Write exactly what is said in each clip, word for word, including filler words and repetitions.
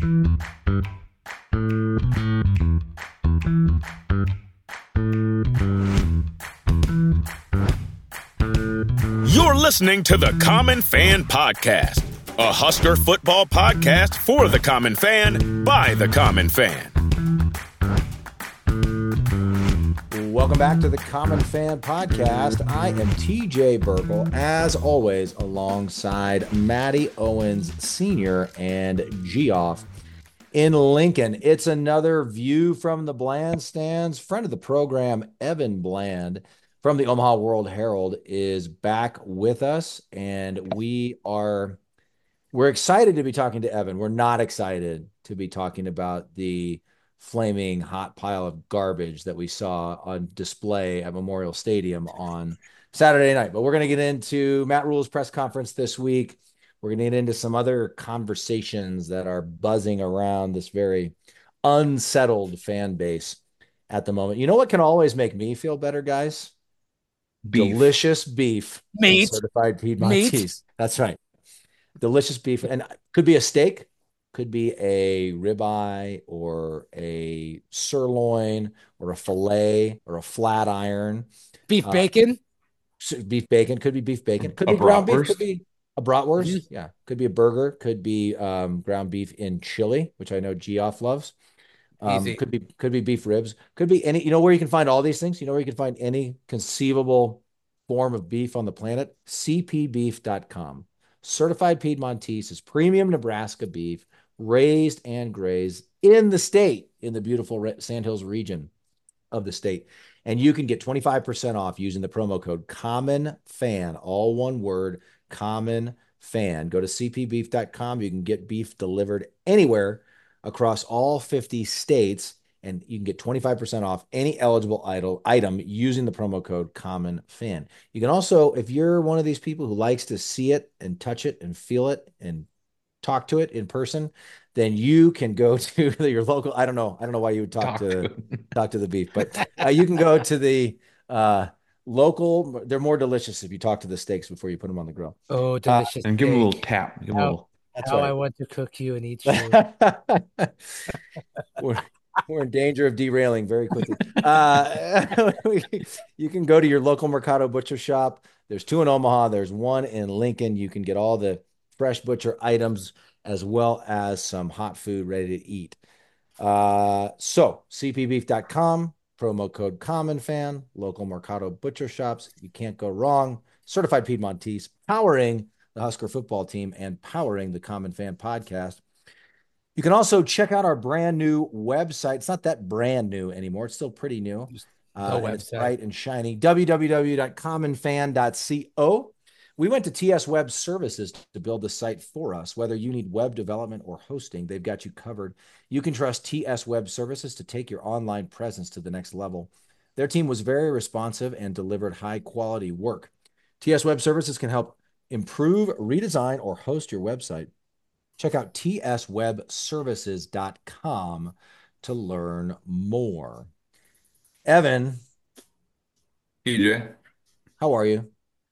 You're listening to the Common Fan Podcast, a Husker football podcast for the common fan by the common fan. Welcome back to the Common Fan Podcast. I am T J Burkle, as always, alongside Matty Owens Senior and Geoff in Lincoln. It's another view from the Bland stands. Friend of the program, Evan Bland from the Omaha World Herald, is back with us, and we are we're excited to be talking to Evan. We're not excited to be talking about the flaming hot pile of garbage that we saw on display at Memorial Stadium on Saturday night. But we're going to get into Matt Rhule's press conference this week. We're going to get into some other conversations that are buzzing around this very unsettled fan base at the moment. You know what can always make me feel better, guys? Beef. Delicious beef. Meat. Certified Piedmontese. Meat. That's right. Delicious beef. And could be a steak. Could be a ribeye or a sirloin or a filet or a flat iron. Beef bacon. Uh, beef bacon. Could be beef bacon. Could a be ground beef. bratwurst. Could be a bratwurst. Mm-hmm. Yeah. Could be a burger. Could be um, ground beef in chili, which I know Geoff loves. Um, could be could be beef ribs. Could be any. You know where you can find all these things? You know where you can find any conceivable form of beef on the planet? C P beef dot com. Certified Piedmontese is premium Nebraska beef, raised and grazed in the state, in the beautiful Sandhills region of the state. And you can get twenty-five percent off using the promo code COMMONFAN, all one word, COMMONFAN. Go to C P beef dot com. You can get beef delivered anywhere across all fifty states, and you can get twenty-five percent off any eligible item using the promo code COMMONFAN. You can also, if you're one of these people who likes to see it and touch it and feel it and talk to it in person, then you can go to your local, I don't know, I don't know why you would talk, talk to, to talk to the beef, but uh, you can go to the uh, local, they're more delicious if you talk to the steaks before you put them on the grill. Oh, delicious. Uh, and give them a little tap. Give them a little. That's How right. I want to cook you and eat you. we're, we're in danger of derailing very quickly. Uh, you can go to your local Mercado Butcher Shop. There's two in Omaha. There's one in Lincoln. You can get all the fresh butcher items as well as some hot food ready to eat. Uh, so C P beef dot com, promo code COMMONFAN, local Mercado Butcher Shops. You can't go wrong. Certified Piedmontese, powering the Husker football team and powering the Common Fan Podcast. You can also check out our brand new website. It's not that brand new anymore. It's still pretty new. Uh, and it's bright and shiny. w w w dot common fan dot co. We went to T S Web Services to build the site for us. Whether you need web development or hosting, they've got you covered. You can trust T S Web Services to take your online presence to the next level. Their team was very responsive and delivered high-quality work. T S Web Services can help improve, redesign, or host your website. Check out t s web services dot com to learn more. Evan. T J. How are you?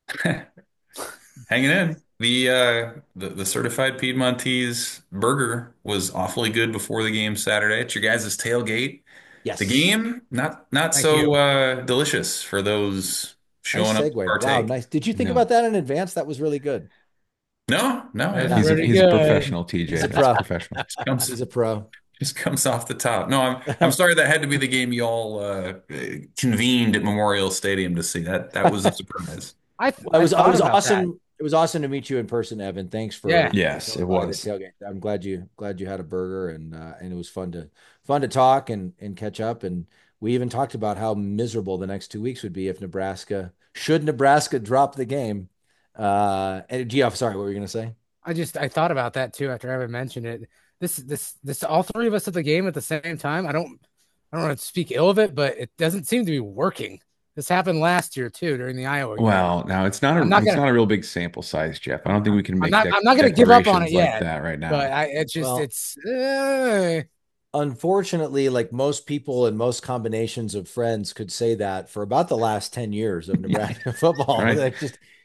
Hanging in. The, uh, the the certified Piedmontese burger was awfully good before the game Saturday at your guys' tailgate. Yes. The game, not not Thank so uh, delicious for those showing nice up to segue. partake. Wow, nice. Did you think No. about that in advance? That was really good. No, no. It No. he's, Pretty a, he's a good. professional, T J. He's a That's pro. professional. Just comes, He's a pro. just comes off the top. No, I'm I'm sorry that had to be the game y'all uh, convened at Memorial Stadium to see. That that was a surprise. I, Well, it was, I it was thought about awesome. that. It was awesome to meet you in person, Evan. Thanks for Yeah. Yes, it coming by the was. tailgate. I'm glad you glad you had a burger, and uh, and it was fun to fun to talk and and catch up. And we even talked about how miserable the next two weeks would be if Nebraska should Nebraska drop the game. Uh, and Geoff, sorry, what were you going to say? I just I thought about that too after Evan mentioned it. This this this all three of us at the game at the same time. I don't I don't want to speak ill of it, but it doesn't seem to be working. This happened last year too during the Iowa game. Well, now it's not a not it's gonna, not a real big sample size, Jeff. I don't think we can make. I'm not, dec- I'm not going to give up on it declarations yet. like that right now. But I, it's just Well, it's. Uh, Unfortunately, like most people and most combinations of friends could say that for about the last ten years of Nebraska football. Right. Like just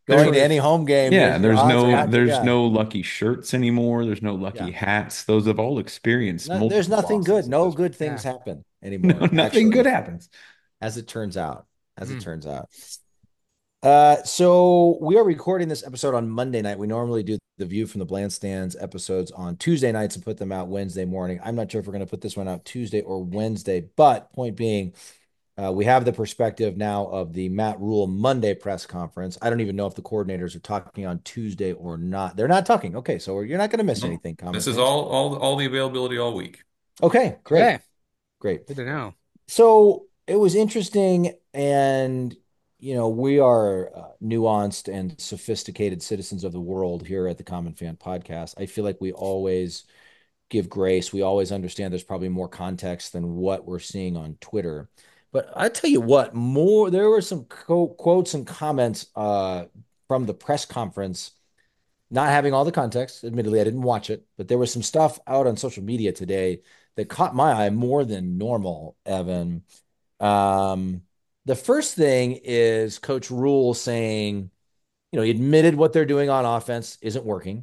Going to Truth. any home game, Yeah, your there's odds are no not too there's bad. no lucky shirts anymore. There's no lucky Yeah. hats. Those have all experienced No, there's multiple nothing good. losses at No this good point. things Yeah. happen No, anymore, nothing good actually, happens. as it turns out. As it Mm. turns out. Uh, so we are recording this episode on Monday night. We normally do the View from the Bland Stands episodes on Tuesday nights and put them out Wednesday morning. I'm not sure if we're going to put this one out Tuesday or Wednesday, but point being, uh, we have the perspective now of the Matt Rule Monday press conference. I don't even know if the coordinators are talking on Tuesday or not. They're not talking. Okay, so you're not going to miss No, anything, common this is fans. all all all the availability all week. Okay, great, Okay. great. Good to know. So it was interesting, and you know, we are uh, nuanced and sophisticated citizens of the world here at the Common Fan Podcast. I feel like we always give grace. We always understand there's probably more context than what we're seeing on Twitter. But I tell you what, more there were some co- quotes and comments uh, from the press conference, not having all the context. Admittedly, I didn't watch it, but there was some stuff out on social media today that caught my eye more than normal, Evan. Um, the first thing is Coach Rule saying, you know, he admitted what they're doing on offense isn't working.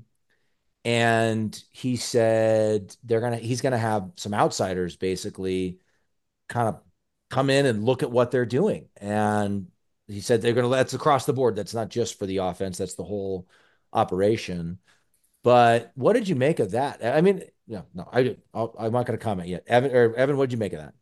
And he said they're gonna he's gonna have some outsiders basically kind of come in and look at what they're doing. And he said they're gonna that's across the board. That's not just for the offense, that's the whole operation. But what did you make of that? I mean, no, no, I, I'll, I'm not going to comment yet. Evan, or Evan, what did you make of that?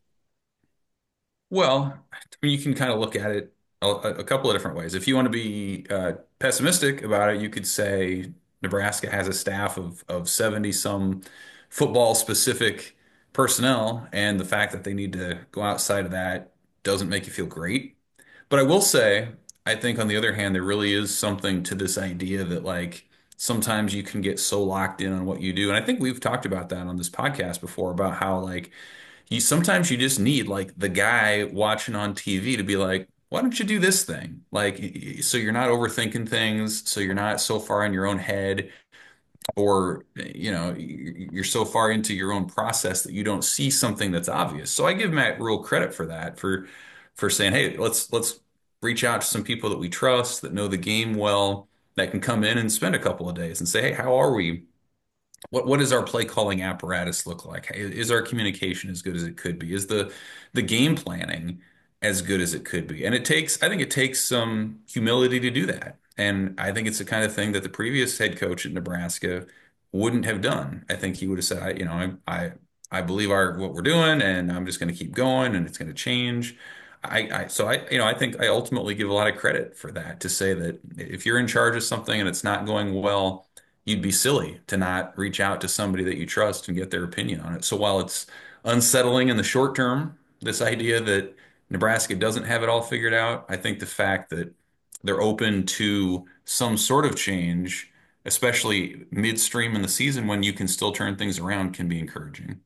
Well, I mean, you can kind of look at it a, a couple of different ways. If you want to be uh, pessimistic about it, you could say Nebraska has a staff of of seventy some football specific personnel, and the fact that they need to go outside of that doesn't make you feel great. But I will say, I think on the other hand, there really is something to this idea that like sometimes you can get so locked in on what you do. And I think we've talked about that on this podcast before about how like you sometimes you just need like the guy watching on T V to be like, why don't you do this thing? Like, so you're not overthinking things, so you're not so far in your own head, or you know, you're so far into your own process that you don't see something that's obvious. So I give Matt Rule credit for that, for for saying, hey, let's let's reach out to some people that we trust, that know the game well, that can come in and spend a couple of days and say, hey, how are we? What what does our play calling apparatus look like? Is our communication as good as it could be? Is the the game planning as good as it could be? And it takes, I think it takes some humility to do that. And I think it's the kind of thing that the previous head coach at Nebraska wouldn't have done. I think he would have said, I, you know, I I, I believe our what we're doing, and I'm just going to keep going, and it's going to change. I, I so I you know I think I ultimately give a lot of credit for that, to say that if you're in charge of something and it's not going well, you'd be silly to not reach out to somebody that you trust and get their opinion on it. So while it's unsettling in the short term, this idea that Nebraska doesn't have it all figured out, I think the fact that they're open to some sort of change, especially midstream in the season when you can still turn things around, can be encouraging.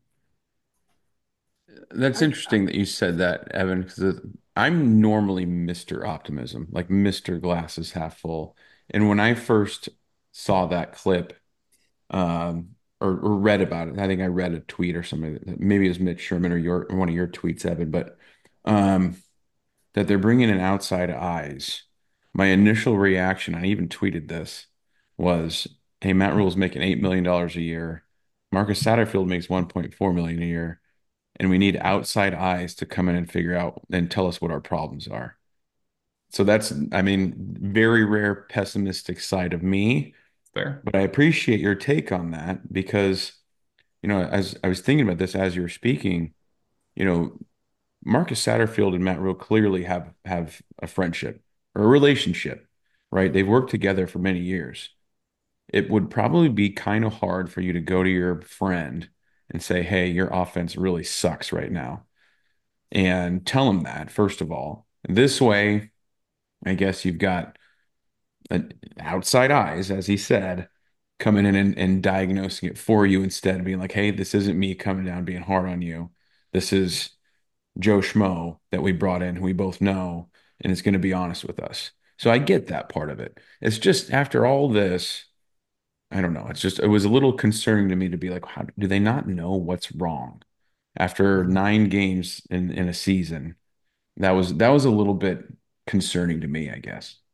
That's interesting that you said that, Evan, because I'm normally Mister Optimism, like Mister Glass is half full. And when I first saw that clip, um, or, or read about it, I think I read a tweet or something, maybe it was Mitch Sherman or your or one of your tweets, Evan, but um, that they're bringing in outside eyes. My initial reaction, I even tweeted this, was, "Hey, Matt Rule's making eight million dollars a year. Marcus Satterfield makes one point four million dollars a year, and we need outside eyes to come in and figure out and tell us what our problems are." So that's, I mean, very rare pessimistic side of me, Fair. but I appreciate your take on that because, you know, as I was thinking about this as you were speaking, you know, Marcus Satterfield and Matt Rule clearly have have a friendship or a relationship, right? They've worked together for many years. It would probably be kind of hard for you to go to your friend and say, "Hey, your offense really sucks right now," and tell him that, first of all. This way, I guess you've got an outside eyes, as he said, coming in and, and diagnosing it for you instead of being like, "Hey, this isn't me coming down being hard on you. This is Joe Schmo that we brought in, who we both know, and is going to be honest with us." So I get that part of it. It's just after all this, I don't know. It's just, it was a little concerning to me to be like, how do they not know what's wrong after nine games in, in a season? That was, that was a little bit concerning to me, I guess.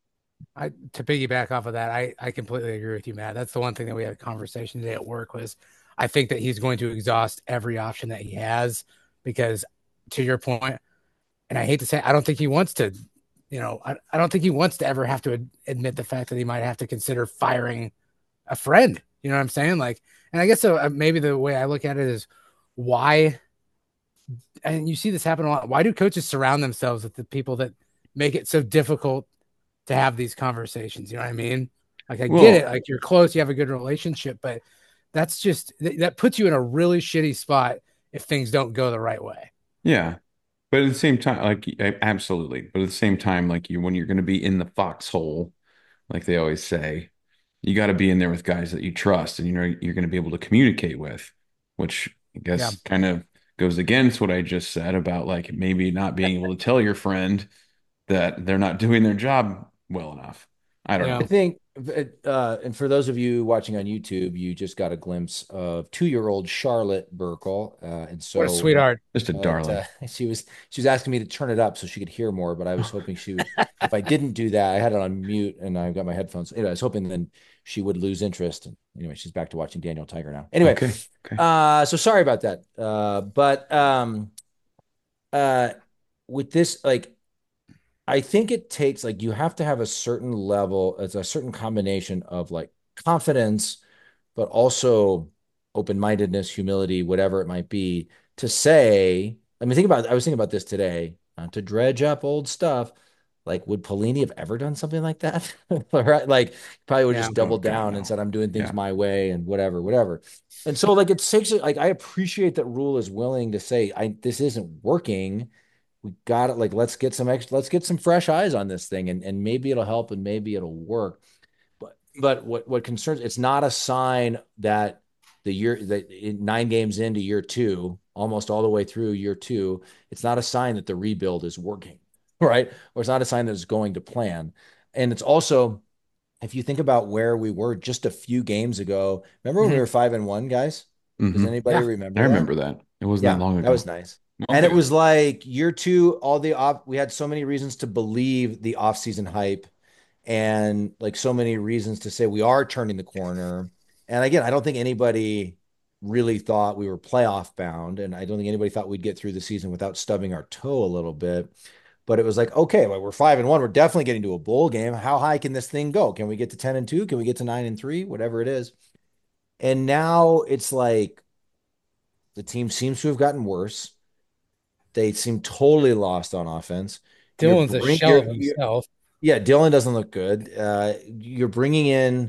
I to piggyback off of that, I I completely agree with you, Matt. That's the one thing that we had a conversation today at work was I think that he's going to exhaust every option that he has because to your point, and I hate to say it, I don't think he wants to, you know, I, I don't think he wants to ever have to ad- admit the fact that he might have to consider firing a friend. You know what I'm saying? Like, and I guess so, uh, maybe the way I look at it is why, and you see this happen a lot. Why do coaches surround themselves with the people that make it so difficult to have these conversations? You know what I mean? Like, I get it. Well, Like, you're close, you have a good relationship, but that's just that puts you in a really shitty spot if things don't go the right way. yeah. But at the same time, like absolutely. But at the same time, like you when you're going to be in the foxhole, like they always say, you got to be in there with guys that you trust and you know you're going to be able to communicate with, which I Yeah. guess kind of goes against what I just said about like maybe not being able to tell your friend that they're not doing their job well enough. I don't Yeah. I know. think, uh, and for those of you watching on YouTube, you just got a glimpse of two-year-old Charlotte Burkle, uh, and What a so sweetheart. Just a But uh, darling. she was she was asking me to turn it up so she could hear more, but I was hoping she would. If I didn't do that, I had it on mute and I got my headphones. Anyway, I was hoping then she would lose interest. And anyway, she's back to watching Daniel Tiger now. Anyway, Okay. Okay. uh, so sorry about that. Uh, but um, uh, with this, like, I think it takes like you have to have a certain level, it's a certain combination of like confidence, but also open-mindedness, humility, whatever it might be, to say, I mean, think about, I was thinking about this today, not to dredge up old stuff. Like, would Pelini have ever done something like that? Right? Like, probably would Yeah. just Oh double God, down and no. said, I'm doing things Yeah. my way and whatever, whatever. And so, like, it takes it, like, I appreciate that Rule is willing to say, I, this isn't working. We got it. Like, let's get some extra, let's get some fresh eyes on this thing and, and maybe it'll help and maybe it'll work. But but what what concerns it's not a sign that the year that nine games into year two, almost all the way through year two, it's not a sign that the rebuild is working, right? Or it's not a sign that it's going to plan. And it's also, if you think about where we were just a few games ago, remember when we Mhm. were five and one, guys? Does Hmm. anybody Yeah. I remember that? remember that. It wasn't that Yeah, long that was ago. nice. Month And it ago. was like year two, all the off, we had so many reasons to believe the offseason hype and like so many reasons to say we are turning the corner. And again, I don't think anybody really thought we were playoff bound. And I don't think anybody thought we'd get through the season without stubbing our toe a little bit. But it was like, okay, well, we're five and one. We're definitely getting to a bowl game. How high can this thing go? Can we get to ten and two? Can we get to nine and three? Whatever it is. And now it's like the team seems to have gotten worse. They seem totally lost on offense. You're Dylan's a bring shell you're, of you're himself. yeah, Dylan doesn't look good. Uh, you're bringing in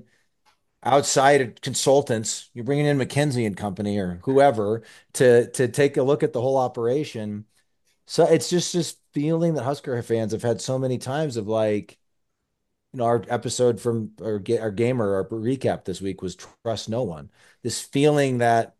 outside consultants. You're bringing in McKenzie and Company or whoever to to take a look at the whole operation. So it's just this feeling that Husker fans have had so many times of like, you know, our episode from our, our gamer, our recap this week was trust no one. This feeling that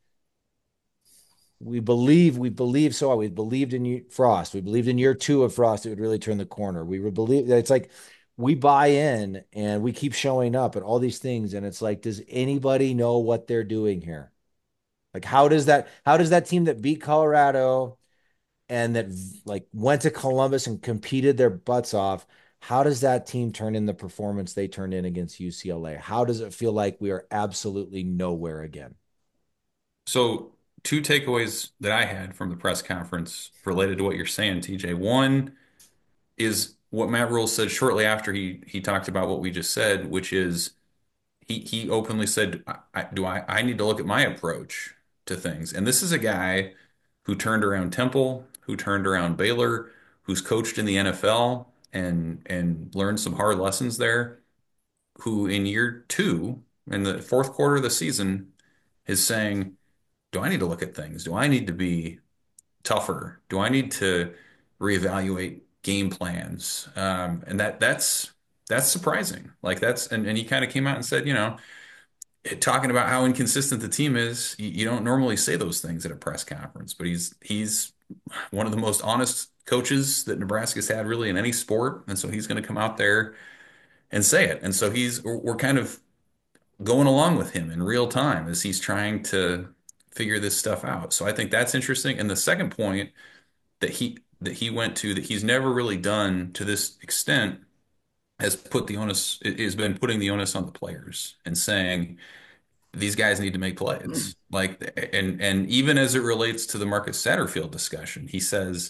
we believe, we believe so. We believed in Frost. We believed in year two of Frost, it would really turn the corner. We would believe that it's like we buy in and we keep showing up and all these things. And it's like, does anybody know what they're doing here? Like, how does that, how does that team that beat Colorado and that like went to Columbus and competed their butts off, how does that team turn in the performance they turned in against U C L A? How does it feel like we are absolutely nowhere again? So, two takeaways that I had from the press conference related to what you're saying, T J. One is what Matt Rule said shortly after he he talked about what we just said, which is he he openly said, I, I, "Do I I need to look at my approach to things?" And this is a guy who turned around Temple, who turned around Baylor, who's coached in the N F L and and learned some hard lessons there, who in year two, in the fourth quarter of the season, is saying, do I need to look at things? Do I need to be tougher? Do I need to reevaluate game plans? Um, and that that's that's surprising. Like that's and, and he kind of came out and said, you know, talking about how inconsistent the team is, you, you don't normally say those things at a press conference, but he's he's one of the most honest coaches that Nebraska's had really in any sport, and so he's going to come out there and say it. And so he's we're kind of going along with him in real time as he's trying to figure this stuff out. So I think that's interesting. And the second point that he that he went to that he's never really done to this extent has put the onus has been putting the onus on the players and saying these guys need to make plays. Like and and even as it relates to the Marcus Satterfield discussion, he says,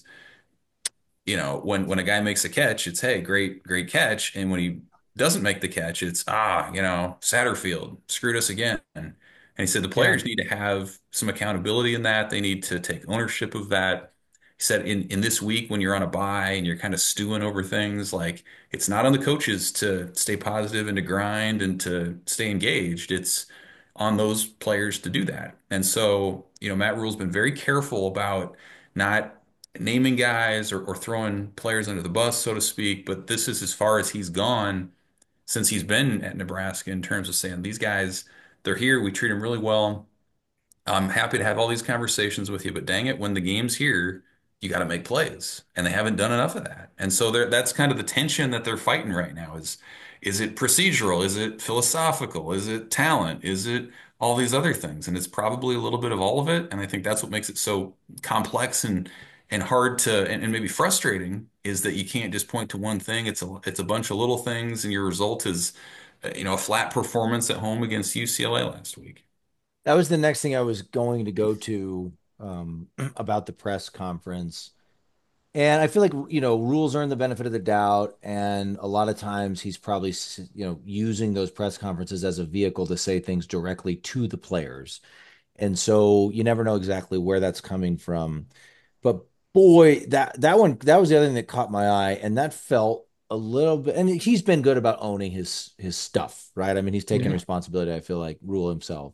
you know, when when a guy makes a catch, it's hey, great, great catch. And when he doesn't make the catch, it's ah, you know, Satterfield screwed us again. And he said the Yeah. players need to have some accountability in that. They need to take ownership of that. He said in in this week when you're on a bye and you're kind of stewing over things, like it's not on the coaches to stay positive and to grind and to stay engaged. It's on those players to do that. And so, you know, Matt Rule's been very careful about not naming guys or, or throwing players under the bus, so to speak. But this is as far as he's gone since he's been at Nebraska in terms of saying these guys, they're here. We treat them really well. I'm happy to have all these conversations with you, but dang it, when the game's here, you got to make plays, and they haven't done enough of that. And so they're, that's kind of the tension that they're fighting right now. Is is it procedural? Is it philosophical? Is it talent? Is it all these other things? And it's probably a little bit of all of it. And I think that's what makes it so complex and and hard to and, and maybe frustrating is that you can't just point to one thing. It's a it's a bunch of little things, and your result is, uh, you know, a flat performance at home against U C L A last week. That was the next thing I was going to go to um, about the press conference. And I feel like, you know, rules earn the benefit of the doubt. And a lot of times he's probably, you know, using those press conferences as a vehicle to say things directly to the players. And so you never know exactly where that's coming from. But boy, that that one, that was the other thing that caught my eye. And that felt a little bit, and he's been good about owning his his stuff, right? I mean, he's taken Yeah. responsibility, I feel like, Rule himself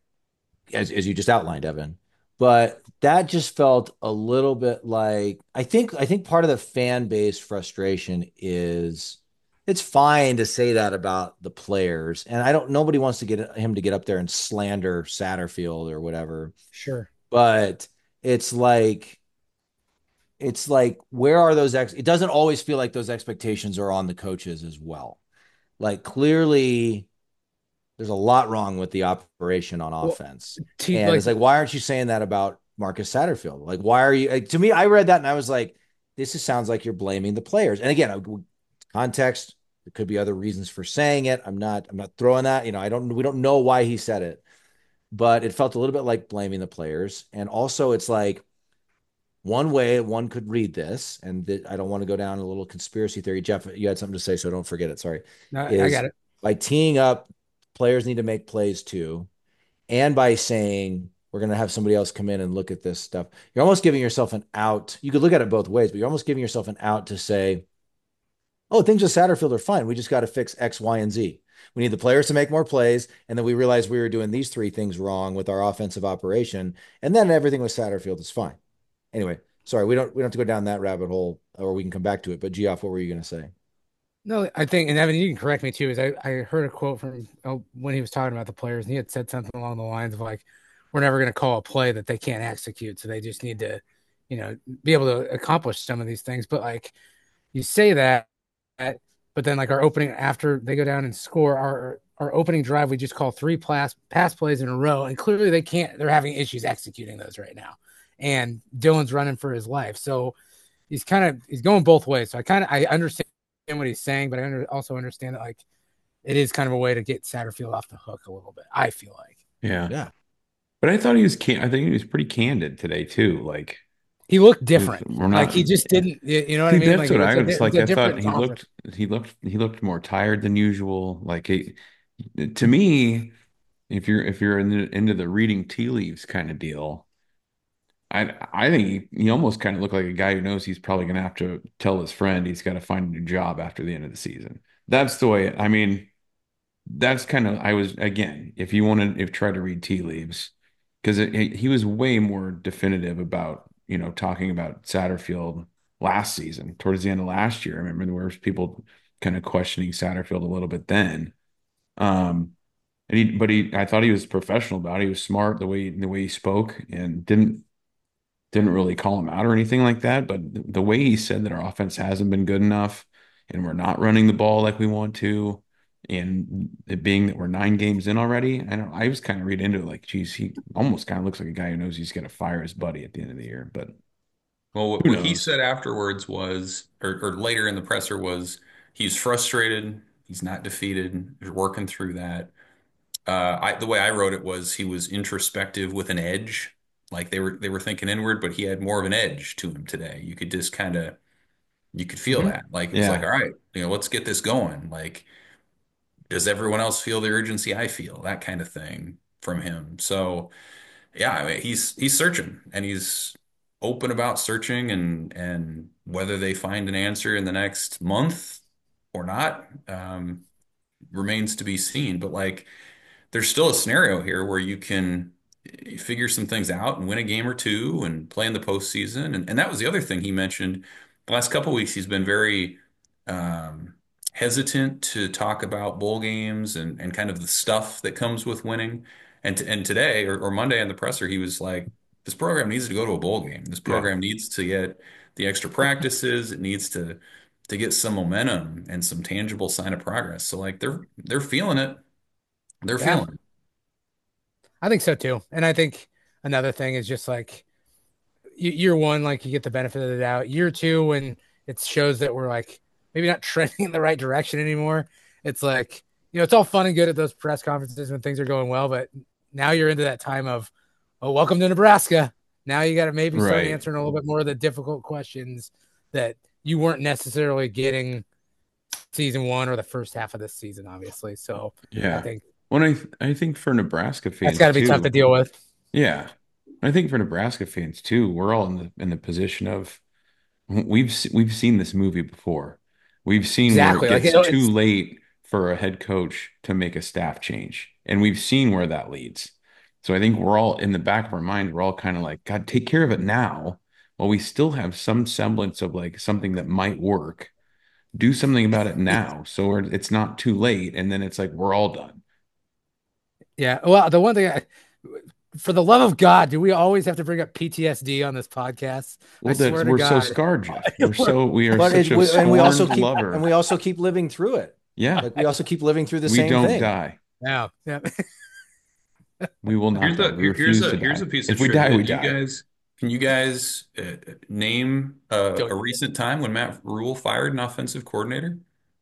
as, as you just outlined, Evan. But that just felt a little bit like I think I think part of the fan base frustration is it's fine to say that about the players. And I don't nobody wants to get him to get up there and slander Satterfield or whatever. Sure. But it's like it's like where are those ex it doesn't always feel like those expectations are on the coaches as well. Like clearly there's a lot wrong with the operation on Well, offense. T And like it's like, why aren't you saying that about Marcus Satterfield? Like, why are you like, to me? I read that and I was like, this is, sounds like you're blaming the players. And again, context, there could be other reasons for saying it. I'm not, I'm not throwing that, you know, I don't, we don't know why he said it, but it felt a little bit like blaming the players. And also it's like one way one could read this, and th- I don't want to go down a little conspiracy theory. Jeff, you had something to say, so don't forget it. Sorry. no, I Is got it. by teeing up, players need to make plays too and by saying we're going to have somebody else come in and look at this stuff, you're almost giving yourself an out. You could look at it both ways, but you're almost giving yourself an out to say, oh, things with Satterfield are fine. We just got to fix X, Y, and Z. We need the players to make more plays. And then we realized we were doing these three things wrong with our offensive operation. And then everything with Satterfield is fine. Anyway, sorry, we don't we don't have to go down that rabbit hole, or we can come back to it. But Geoff, what were you going to say? No, I think, and Evan, you can correct me too, is I, I heard a quote from oh, when he was talking about the players, and he had said something along the lines of like, we're never going to call a play that they can't execute. So they just need to, you know, be able to accomplish some of these things. But like you say that, but then like our opening, after they go down and score, our, our opening drive, we just call three pass, pass plays in a row. And clearly they can't, they're having issues executing those right now. And Dylan's running for his life. So he's kind of, he's going both ways. So I kind of, I understand what he's saying, but I under, also understand that like it is kind of a way to get Satterfield off the hook a little bit. I feel like, Yeah. Yeah. But I thought he was can I think he was pretty candid today too. Like he looked different. we're Like not he just didn't, you you know what I See, mean? that's Like what it I was was a, like. it's a I thought different he conference. looked he looked he looked more tired than usual. Like he, to me, if you're if you're in the, into the reading tea leaves kind of deal, I I think he, he almost kind of looked like a guy who knows he's probably going to have to tell his friend he's got to find a new job after the end of the season. That's the way. I mean, that's kind of I was again. If you want to if try to read tea leaves, because he was way more definitive about you know talking about Satterfield last season, towards the end of last year. I remember there were people kind of questioning Satterfield a little bit then. Um, and he, but he, I thought he was professional about it. He was smart the way the way he spoke and didn't didn't really call him out or anything like that. But the way he said that our offense hasn't been good enough and we're not running the ball like we want to, and it being that we're nine games in already, I don't, I was kind of read into it like, geez, he almost kind of looks like a guy who knows he's going to fire his buddy at the end of the year. But Well, what, who what he knows? said afterwards was, or, or later in the presser was, he's frustrated. He's not defeated. He's working through that. Uh, I, the way I wrote it was he was introspective with an edge. Like they were they were thinking inward, but he had more of an edge to him today. You could just kind of you could feel Mhm. that. Like it was like, Yeah. all right, you know, let's get this going. Like, does everyone else feel the urgency I feel? That kind of thing from him. So yeah, I mean, he's he's searching and he's open about searching and and whether they find an answer in the next month or not, um, remains to be seen. But like there's still a scenario here where you can figure some things out and win a game or two and play in the postseason. And, and that was the other thing he mentioned. The last couple of weeks, he's been very um, hesitant to talk about bowl games and, and kind of the stuff that comes with winning. And t and today or, or Monday in the presser, he was like, "This program needs to go to a bowl game. This Yeah. program needs to get the extra practices. It needs to to get some momentum and some tangible sign of progress." So like they're they're feeling it. They're Yeah, feeling it. I think so too. And I think another thing is just like y- year one, like you get the benefit of the doubt. Year two, when it shows that we're like maybe not trending in the right direction anymore, it's like, you know, it's all fun and good at those press conferences when things are going well, but now you're into that time of, oh, welcome to Nebraska. Now you got to maybe start Right. answering a little bit more of the difficult questions that you weren't necessarily getting season one or the first half of this season, obviously. So I Yeah. think Well, I I think for Nebraska that's fans got to be tough to too. deal with. Yeah. I think for Nebraska fans too, we're all in the in the position of we've se- we've seen this movie before. We've seen where it Exactly. Like gets it, too it's late for a head coach to make a staff change, and we've seen where that leads. So I think we're all in the back of our mind, we're all kind of like, God, take care of it now, while we still have some semblance of like something that might work. Do something about it now, so we're, it's not too late, and then it's like we're all done. yeah. Well, the one thing I, for the love of God, do we always have to bring up P T S D on this podcast? I Well, that's swear to we're so God. scarred, Jeff. We're so we are But such it, a we, and we also scorned keep and lover. we also keep living through it. Yeah, Like we also keep living through the we same don't thing. die. Yeah. Yeah. We will not Here's die. a We here- here's refuse a to here's die. a piece of If we die, trivia. we Do you die. guys can you guys uh, name a, Don't, a recent time when Matt Rule fired an offensive coordinator?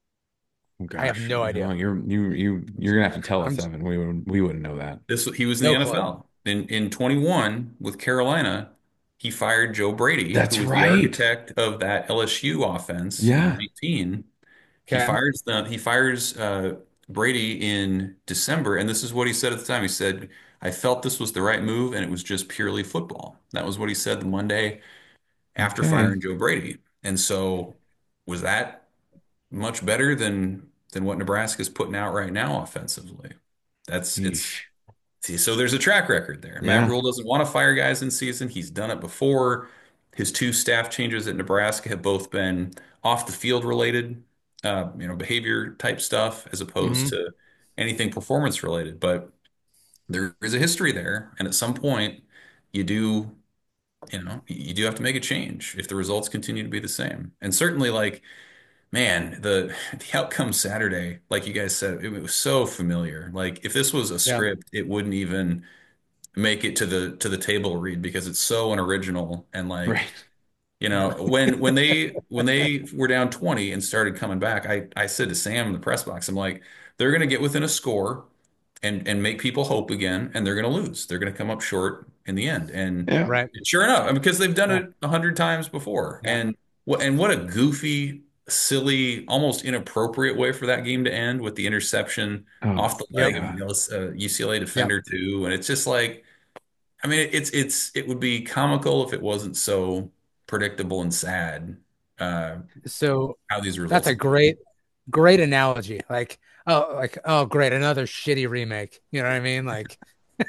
Oh, I have gosh, no no, idea. you're you you you're gonna have to tell I'm us, just, Evan. We would we wouldn't know that. This he was in the no clue. N F L in in twenty-one with Carolina. He fired Joe Brady, who That's was the right. architect of that L S U offense in Yeah. nineteen. He Okay. fires the he fires uh, Brady in December, and this is what he said at the time. He said, "I felt this was the right move, and it was just purely football." That was what he said the Monday after Okay. firing Joe Brady. And so, was that much better than than what Nebraska's putting out right now offensively? That's it's Yeesh. See, so there's a track record there. Matt Yeah. Rule doesn't want to fire guys in season. He's done it before. His two staff changes at Nebraska have both been off the field related, uh, you know, behavior type stuff as opposed Hmm. to anything performance related. But there is a history there, and at some point, you do, you know, you do have to make a change if the results continue to be the same. And certainly, like, man, the the outcome Saturday, like you guys said, it was so familiar. Like, if this was a Yeah. script, it wouldn't even make it to the to the table read because it's so unoriginal and like Right. you know when when they when they were down twenty and started coming back, I I said to Sam in the press box, I'm like, they're going to get within a score and and make people hope again, and they're going to lose. They're going to come up short in the end. And Yeah. Right. sure enough, I mean, because they've done Yeah. it a hundred times before. Yeah. And what and what a goofy, silly, almost inappropriate way for that game to end with the interception Oh, off the Yep. leg of God. a U C L A Yep. defender too. And it's just like, I mean, it's it's it would be comical if it wasn't so predictable and sad, uh, So how these that's results a have come. great, great analogy. Like, oh, like, oh, great, another shitty remake. You know what I mean? Like,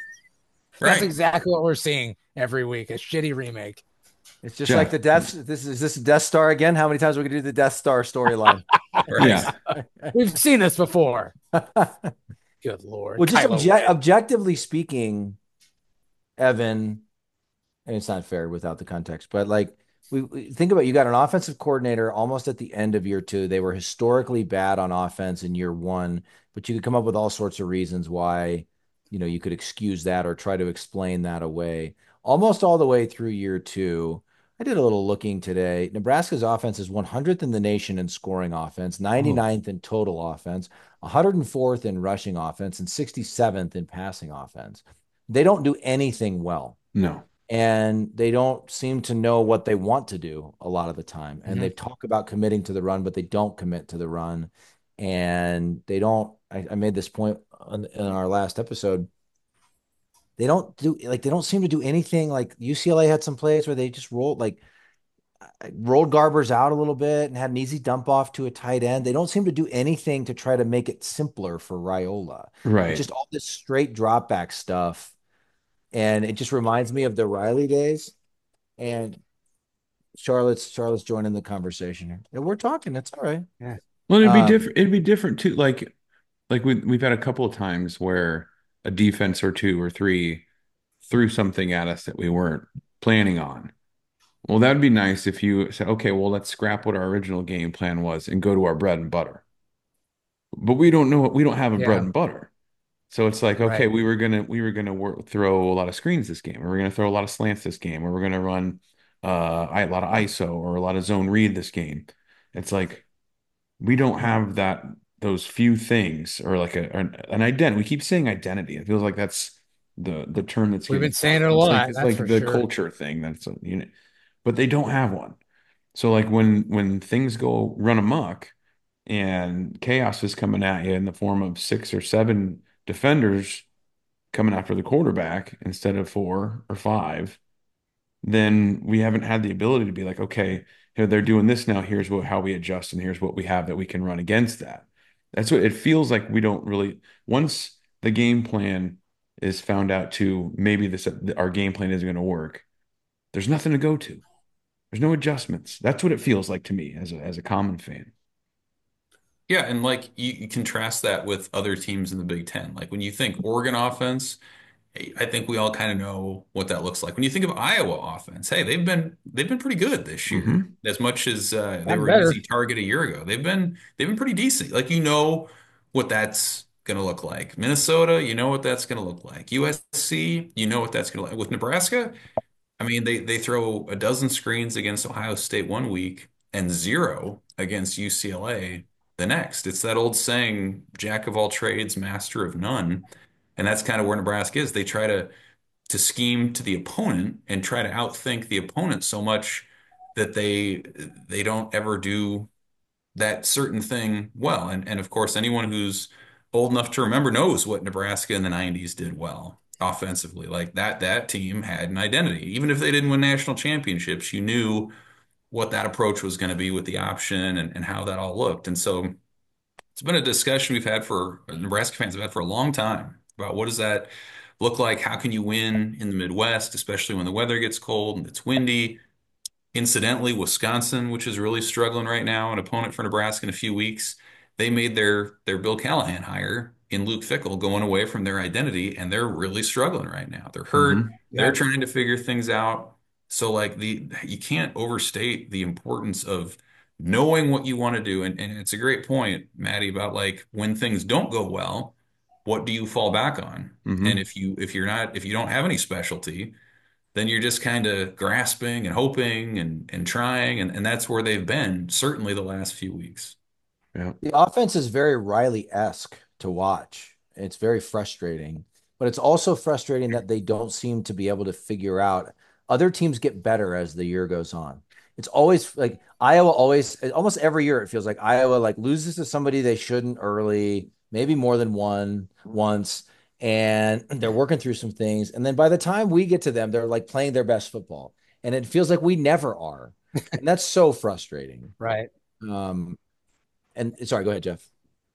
that's Right. exactly what we're seeing every week, a shitty remake. It's just like Jeff. the Death. This is this Death Star again. How many times are we gonna do the Death Star storyline? Right. Yeah. We've seen this before. Good Lord. Well, just Kylo obje- Ren. objectively speaking, Evan, and it's not fair without the context, but like we, we think about, you got an offensive coordinator almost at the end of year two. They were historically bad on offense in year one, but you could come up with all sorts of reasons why, you know, you could excuse that or try to explain that away almost all the way through year two. I did a little looking today. Nebraska's offense is one hundredth in the nation in scoring offense, Oh, ninety-ninth in total offense, one hundred fourth in rushing offense, and sixty-seventh in passing offense. They don't do anything well, no. and they don't seem to know what they want to do a lot of the time. And they Mhm. talk about committing to the run, but they don't commit to the run. And they don't, I, I made this point on, in our last episode. They don't do like they don't seem to do anything. Like U C L A had some plays where they just rolled like rolled Garbers out a little bit and had an easy dump off to a tight end. They don't seem to do anything to try to make it simpler for Raiola. It's Right. just all this straight drop back stuff. And it just reminds me of the Riley days. And Charlotte's Charlotte's joining the conversation here. Yeah, we're talking. It's all right. Yeah. Well, it'd be Um, different. It'd be different too. Like, like we we've had a couple of times where a defense or two or three threw something at us that we weren't planning on. Well, that'd be nice if you said, okay, well, let's scrap what our original game plan was and go to our bread and butter. But we don't know we don't have a bread Yeah. and butter. So it's like, okay, Right. we were gonna we were gonna work, throw a lot of screens this game, or we're gonna throw a lot of slants this game, or we're gonna run uh a lot of I S O or a lot of zone read this game. It's like we don't have that those few things or like a an, an identity. We keep saying identity. It feels like that's the the term that's We've getting been saying it tossed. a It's like lot. it's That's like for the sure. culture thing that's a unit, but they don't have one. So like when when things go run amok and chaos is coming at you in the form of six or seven defenders coming after the quarterback instead of four or five, then we haven't had the ability to be like, okay, here they're doing this now. Here's what how we adjust, and here's what we have that we can run against that. That's what it feels like. We don't really once the game plan is found out to maybe this our game plan isn't going to work. There's nothing to go to. There's no adjustments. That's what it feels like to me as a as a common fan. Yeah, and like you, you contrast that with other teams in the Big Ten. Like when you think Oregon offense, I think we all kind of know what that looks like. When you think of Iowa offense, hey, they've been they've been pretty good this year. Hmm. As much as uh, they Gotten were an better. easy target a year ago, they've been they've been pretty decent. Like you know what that's going to look like. Minnesota, you know what that's going to look like. U S C, you know what that's going to look like. With Nebraska, I mean, they they throw a dozen screens against Ohio State one week and zero against U C L A the next. It's that old saying, jack of all trades, master of none. And that's kind of where Nebraska is. They try to to scheme to the opponent and try to outthink the opponent so much that they they don't ever do that certain thing well. And and of course, anyone who's old enough to remember knows what Nebraska in the nineties did well offensively. Like that that team had an identity. Even if they didn't win national championships, you knew what that approach was going to be with the option and, and how that all looked. And so it's been a discussion we've had for Nebraska fans have had for a long time about what does that look like? How can you win in the Midwest, especially when the weather gets cold and it's windy? Incidentally, Wisconsin, which is really struggling right now, an opponent for Nebraska in a few weeks, they made their their Bill Callahan hire in Luke Fickell, going away from their identity, and they're really struggling right now. They're hurt. Hmm. They're Yeah. trying to figure things out. So like the you can't overstate the importance of knowing what you want to do. And, and it's a great point, Maddie, about like when things don't go well, what do you fall back on? And Hmm. if you if you're not if you don't have any specialty, then you're just kind of grasping and hoping and and trying, and, and that's where they've been certainly the last few weeks. Yeah. The offense is very Riley-esque to watch. It's very frustrating, but it's also frustrating that they don't seem to be able to figure out. Other teams get better as the year goes on. It's always like Iowa always almost every year it feels like Iowa like loses to somebody they shouldn't early, maybe more than one once, and they're working through some things. And then by the time we get to them, they're like playing their best football. And it feels like we never are. And that's so frustrating. Right. Um, and sorry, go ahead, Jeff.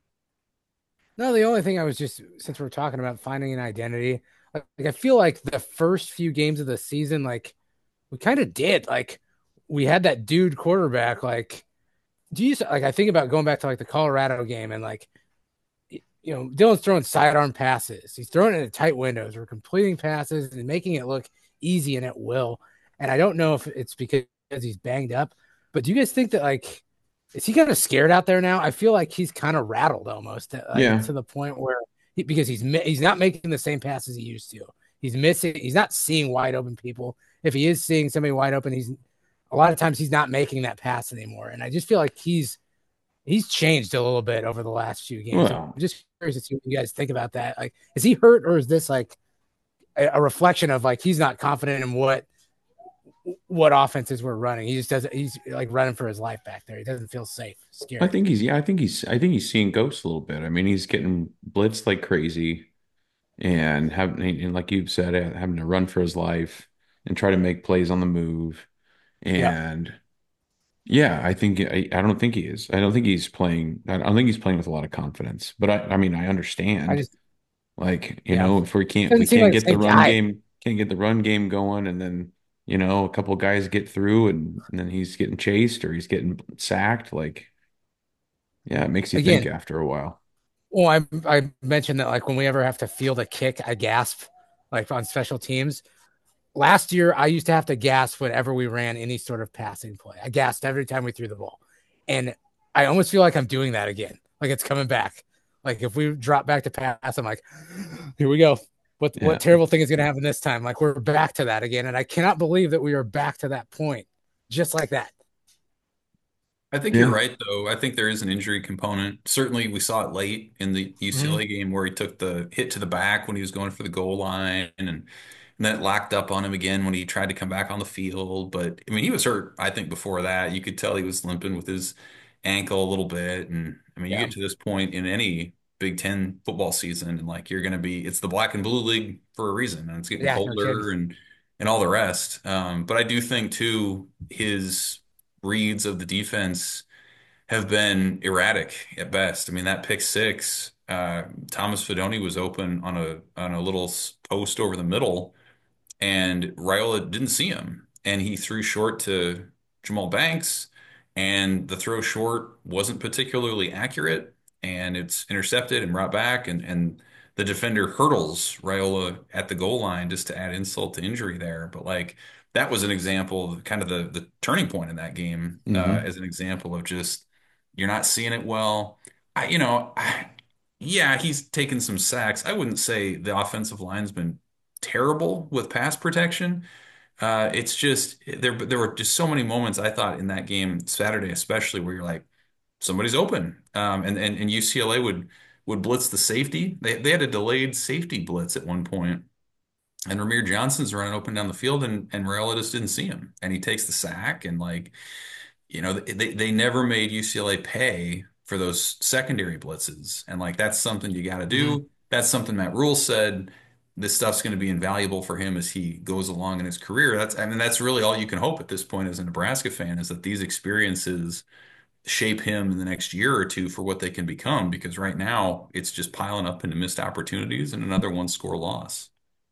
No, the only thing I was just since we're talking about finding an identity, like, like I feel like the first few games of the season, like we kind of did. Like we had that dude quarterback. Like, do you like? I think about going back to like the Colorado game and like, you know, Dylan's throwing sidearm passes. He's throwing it in tight windows. We're completing passes and making it look easy and at will. And I don't know if it's because he's banged up, but do you guys think that like? Is he kind of scared out there now? I feel like he's kind of rattled almost, like Yeah. to the point where he, because he's he's not making the same passes he used to. He's missing. He's not seeing wide open people. If he is seeing somebody wide open, he's a lot of times he's not making that pass anymore. And I just feel like he's he's changed a little bit over the last few games. Well, I'm just curious to see what you guys think about that. Like, is he hurt, or is this like a, a reflection of like he's not confident in what what offenses we're running? He just doesn't. He's like running for his life back there. He doesn't feel safe. Scary. I think he's yeah, I think he's I think he's seeing ghosts a little bit. I mean, he's getting blitzed like crazy and having and like you've said, uh, having to run for his life and try to make plays on the move. Yeah. And yeah, I think I, I don't think he is. I don't think he's playing. I don't think he's playing with a lot of confidence. But I, I mean, I I understand. just Like, you yeah. know, if we can't we Doesn't seem can't like the get the same run guy. game, can't get the run game going, and then you know a couple guys get through, and, and then he's getting chased or he's getting sacked. Like, yeah, it makes you think Again, after a while. well, I I mentioned that like when we ever have to field a kick, I gasp like on special teams. Last year, I used to have to gasp whenever we ran any sort of passing play. I gasped every time we threw the ball. And I almost feel like I'm doing that again. Like it's coming back. Like if we drop back to pass, I'm like, here we go. What Yeah. what terrible thing is going to happen this time? Like we're back to that again. And I cannot believe that we are back to that point just like that. I think you're Yeah. right, though. I think there is an injury component. Certainly, we saw it late in the Mm-hmm. U C L A game where he took the hit to the back when he was going for the goal line, and, and then it locked up on him again when he tried to come back on the field. But I mean, he was hurt, I think, before that. You could tell he was limping with his ankle a little bit. And I mean, you Yeah. get to this point in any Big Ten football season, and like you're going to be, it's the black and blue league for a reason, and it's getting Yeah, no kidding. colder and and all the rest. Um, but I do think too his reads of the defense have been erratic at best. I mean, that pick six, uh, Thomas Fidone was open on a on a little s- post over the middle, and Raiola didn't see him, and he threw short to Jamal Banks, and the throw short wasn't particularly accurate, and it's intercepted and brought back, and and the defender hurdles Raiola at the goal line just to add insult to injury there. But like that was an example of kind of the the turning point in that game, uh, Hmm. as an example of just you're not seeing it well. I, you know, I, yeah, he's taken some sacks. I wouldn't say the offensive line's been terrible with pass protection. Uh, it's just there. There were just so many moments I thought in that game Saturday, especially where you're like, somebody's open, um, and and and U C L A would would blitz the safety. They they had a delayed safety blitz at one point, and Ramir Johnson's running open down the field, and and Raiola just didn't see him, and he takes the sack, and like you know, they they never made U C L A pay for those secondary blitzes, and like that's something you got to Mm-hmm. do. That's something Matt Rule said. This stuff's going to be invaluable for him as he goes along in his career. That's I mean that's really all you can hope at this point as a Nebraska fan is that these experiences shape him in the next year or two for what they can become. Because right now it's just piling up into missed opportunities and another one score loss.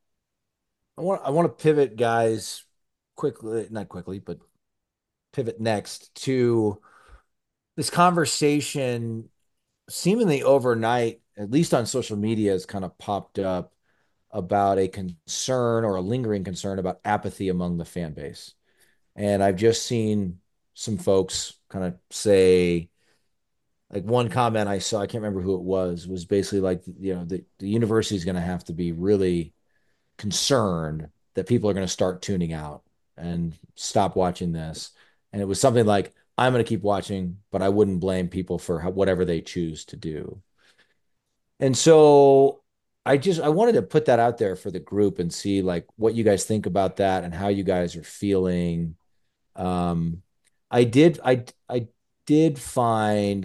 I want I want to pivot, guys, quickly, not quickly, but pivot next to this conversation seemingly overnight, at least on social media, has kind of popped up about a concern or a lingering concern about apathy among the fan base. And I've just seen some folks kind of say, like one comment I saw, I can't remember who it was, was basically like, you know, the, the university is going to have to be really concerned that people are going to start tuning out and stop watching this. And it was something like, I'm going to keep watching, but I wouldn't blame people for how, whatever they choose to do. And so I just I wanted to put that out there for the group and see like what you guys think about that and how you guys are feeling. Um, I did I I did find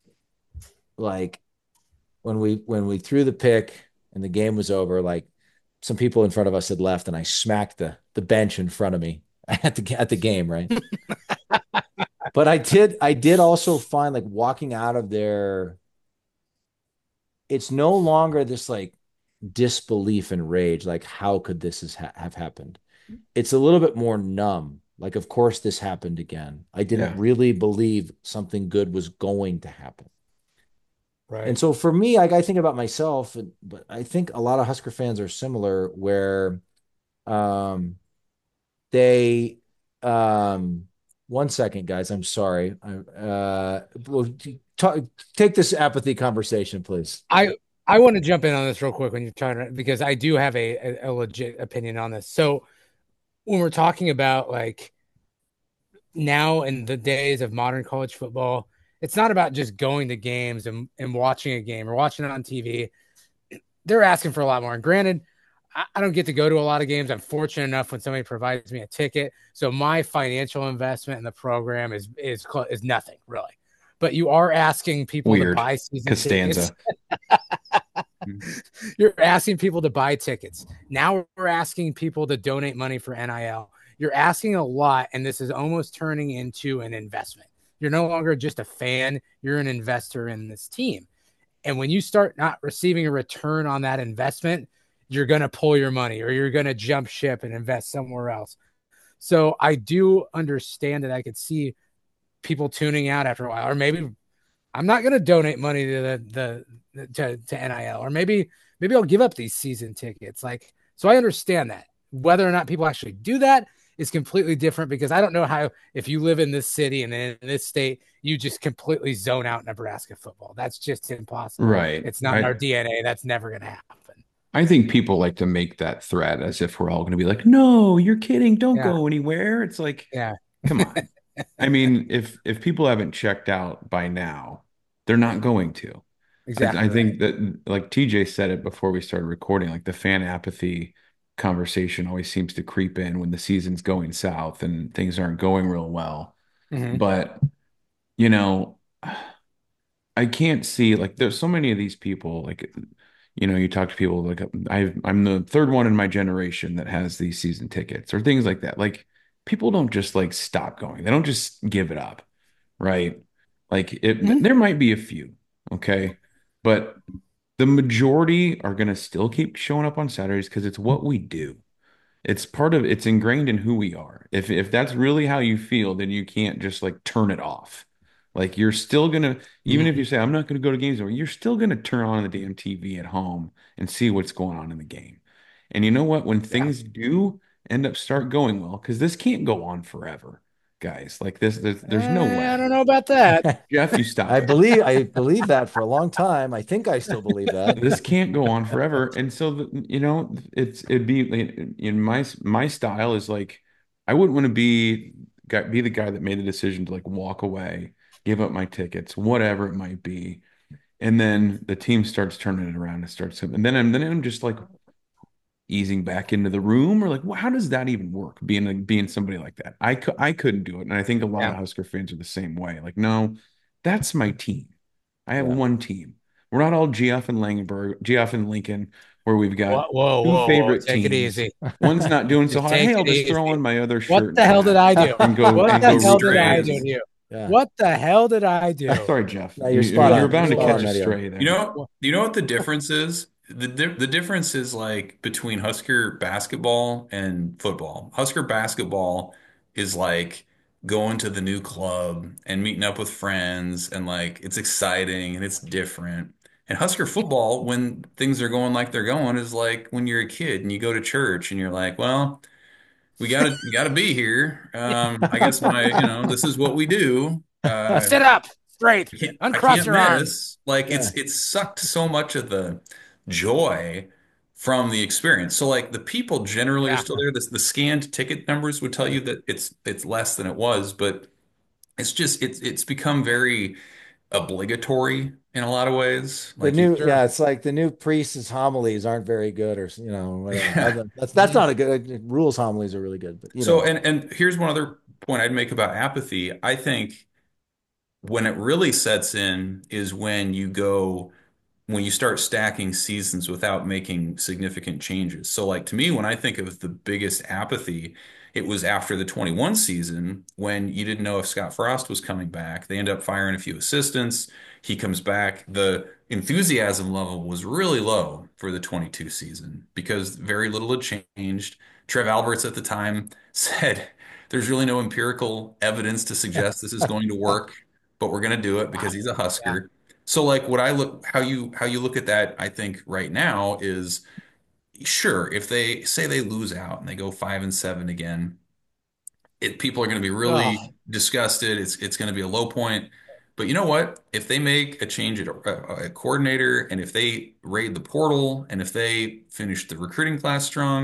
like when we when we threw the pick and the game was over, like some people in front of us had left, and I smacked the the bench in front of me at the at the game, right? But I did I did also find like walking out of there, it's no longer this like disbelief and rage, like how could this has ha- have happened? It's a little bit more numb. Like, of course, this happened again. I didn't Yeah. really believe something good was going to happen. And Right. so for me, like I think about myself, and but I think a lot of Husker fans are similar, where um, they um, one second, guys. I'm sorry. I, uh, well, talk, take this apathy conversation, please. I I want to jump in on this real quick when you're trying to because I do have a, a, a legit opinion on this. So when we're talking about like now in the days of modern college football, it's not about just going to games and, and watching a game or watching it on T V. They're asking for a lot more. And granted, I, I don't get to go to a lot of games. I'm fortunate enough when somebody provides me a ticket. So my financial investment in the program is is is nothing really. But you are asking people Weird. to buy season Costanza. tickets. You're asking people to buy tickets. Now we're asking people to donate money for N I L. You're asking a lot, and this is almost turning into an investment. You're no longer just a fan. You're an investor in this team. And when you start not receiving a return on that investment, you're going to pull your money or you're going to jump ship and invest somewhere else. So I do understand that I could see people tuning out after a while, or maybe I'm not going to donate money to the, the, to, to N I L, or maybe, maybe I'll give up these season tickets. Like, so I understand that. Whether or not people actually do that is completely different, because I don't know how, if you live in this city and in this state, you just completely zone out Nebraska football. That's just impossible. Right. It's not I, in our D N A. That's never going to happen. I think people like to make that threat as if we're all going to be like, no, you're kidding. Don't Yeah. go anywhere. It's like, yeah, come on. I mean, if if people haven't checked out by now, they're not going to. exactly. I, I right. think that, like T J said it before we started recording, like the fan apathy conversation always seems to creep in when the season's going south and things aren't going real well. Mhm. But, you know, I can't see, like, there's so many of these people, like, you know, you talk to people like I I'm the third one in my generation that has these season tickets or things like that. Like, people don't just like stop going. They don't just give it up, right? Like it Mhm. there might be a few, okay? But the majority are going to still keep showing up on Saturdays because it's what we do. It's part of it's ingrained in who we are. If if that's really how you feel, then you can't just like turn it off. Like you're still gonna, even if Mhm. you say I'm not gonna go to games anymore, you're still gonna turn on the damn T V at home and see what's going on in the game. And you know what? When Yeah. things do end up start going well, because this can't go on forever, guys. Like this, there's, there's no Eh, I way. don't know about that. Jeff, you stop I it. believe I believe that for a long time. I think I still believe that. This can't go on forever. And so, the, you know, it's it'd be in my my style is like I wouldn't want to be guy- be the guy that made the decision to like walk away, give up my tickets, whatever it might be, and then the team starts turning it around and starts, and then I'm then I'm just like easing back into the room, or like, well, how does that even work? Being a, being somebody like that, I cou- I couldn't do it, and I think a lot Yeah. of Husker fans are the same way. Like, no, that's my team. I have Yeah. one team. We're not all G F and Langenberg, G F and Lincoln, where we've Whoa, got whoa, two whoa, whoa. favorite Take it teams. easy. One's not doing so Just hot. take Hey, I'll it just throw easy. on my other What shirt the and hell did hat I do? and go What and the go hell root for did I the do Strays. to you? Yeah. What the hell did I do? Sorry, Jeff. No, you're You, spot you're on. bound to You're spot catch on, a Mario. stray there. You know, you know what the difference is? The di the difference is like between Husker basketball and football. Husker basketball is like going to the new club and meeting up with friends, and like it's exciting and it's different. And Husker football, when things are going like they're going, is like when you're a kid and you go to church and you're like, well, we gotta we gotta be here. Um, I guess my, you know, this is what we do. Uh, Sit up straight. I can't I Uncross can't your arms. miss. Like Yeah. it's it's sucked so much of the joy from the experience. So like the people generally are Yeah. still there. The, the scanned ticket numbers would tell you that it's it's less than it was, but it's just it's it's become very obligatory in a lot of ways. The Like you new, Sure. yeah, it's like the new priest's homilies aren't very good, or you know, whatever. yeah. Other- That's that's not a good. Rules homilies are really good, but you So know, and and here's one other point I'd make about apathy. I think when it really sets in is when you go when you start stacking seasons without making significant changes. So like to me, when I think of the biggest apathy, it was after the twenty-one season when you didn't know if Scott Frost was coming back. They end up firing a few assistants. He comes back. The enthusiasm level was really low for the twenty-two season because very little had changed. Trev Alberts at the time said, there's really no empirical evidence to suggest this is going to work, but we're going to do it because Wow. he's a Yeah. Husker. So like what I look how you how you look at that, I think right now is sure, if they say they lose out and they go five and seven again, it people are going to be Oh, really disgusted. It's it's going to be a low point. But you know what? If they make a change at a, a coordinator, and if they raid the portal, and if they finish the recruiting class strong,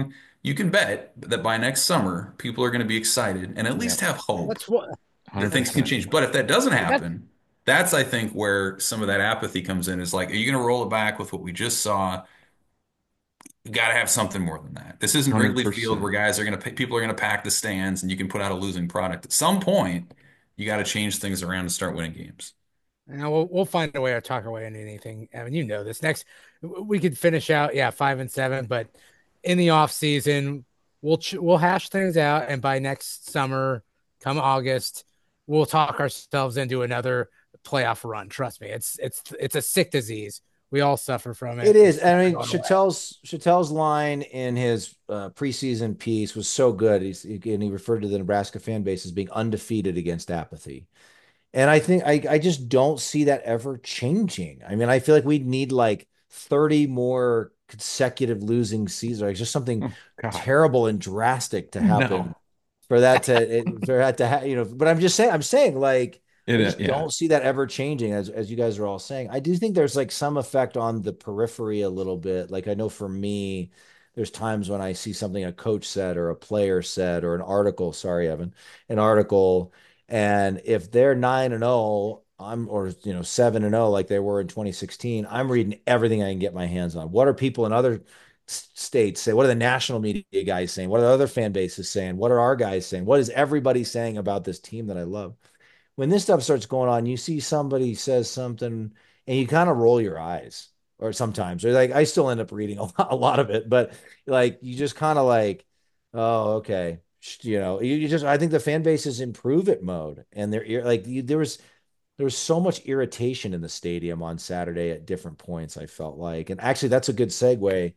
you can bet that by next summer, people are going to be excited and at least Yep. have hope That's what that things can one hundred percent. change. But if that doesn't that happen, that's, I think, where some of that apathy comes in is like, are you going to roll it back with what we just saw? You got to have something more than that. This isn't Wrigley Field where one hundred percent. guys are going to, people are going to pack the stands and you can put out a losing product. At some point, you got to change things around and start winning games. Now we'll we'll find a way to talk our way into anything. I mean, you know this. Next, we could finish out, yeah, five and seven, but in the off season, we'll ch- we'll hash things out, and by next summer, come August, we'll talk ourselves into another playoff run. Trust me, it's it's it's a sick disease. We all suffer from It it. is. It's I not mean, going away. Chattel's Chattel's line in his uh, preseason piece was so good. He's, and he referred to the Nebraska fan base as being undefeated against apathy. And I think I, I just don't see that ever changing. I mean, I feel like we need like thirty more consecutive losing seasons, like just something Oh, God. terrible and drastic to happen No. for that to it, for that to ha- you know. But I'm just saying, I'm saying like It I is. just Yeah. don't see that ever changing, as as you guys are all saying. I do think there's like some effect on the periphery a little bit. Like I know for me, there's times when I see something a coach said or a player said or an article. Sorry, Evan, an article, and if they're nine and zero. I'm or you know seven and zero like they were in twenty sixteen. I'm reading everything I can get my hands on. What are people in other states say? What are the national media guys saying? What are the other fan bases saying? What are our guys saying? What is everybody saying about this team that I love? When this stuff starts going on, you see somebody says something and you kind of roll your eyes, or sometimes, or like I still end up reading a lot, a lot of it, but like you just kind of like, oh, okay. You know, you, you just, I think the fan base is improve it mode. And they're like, you, there was, there was so much irritation in the stadium on Saturday at different points, I felt like. And actually, that's a good segue.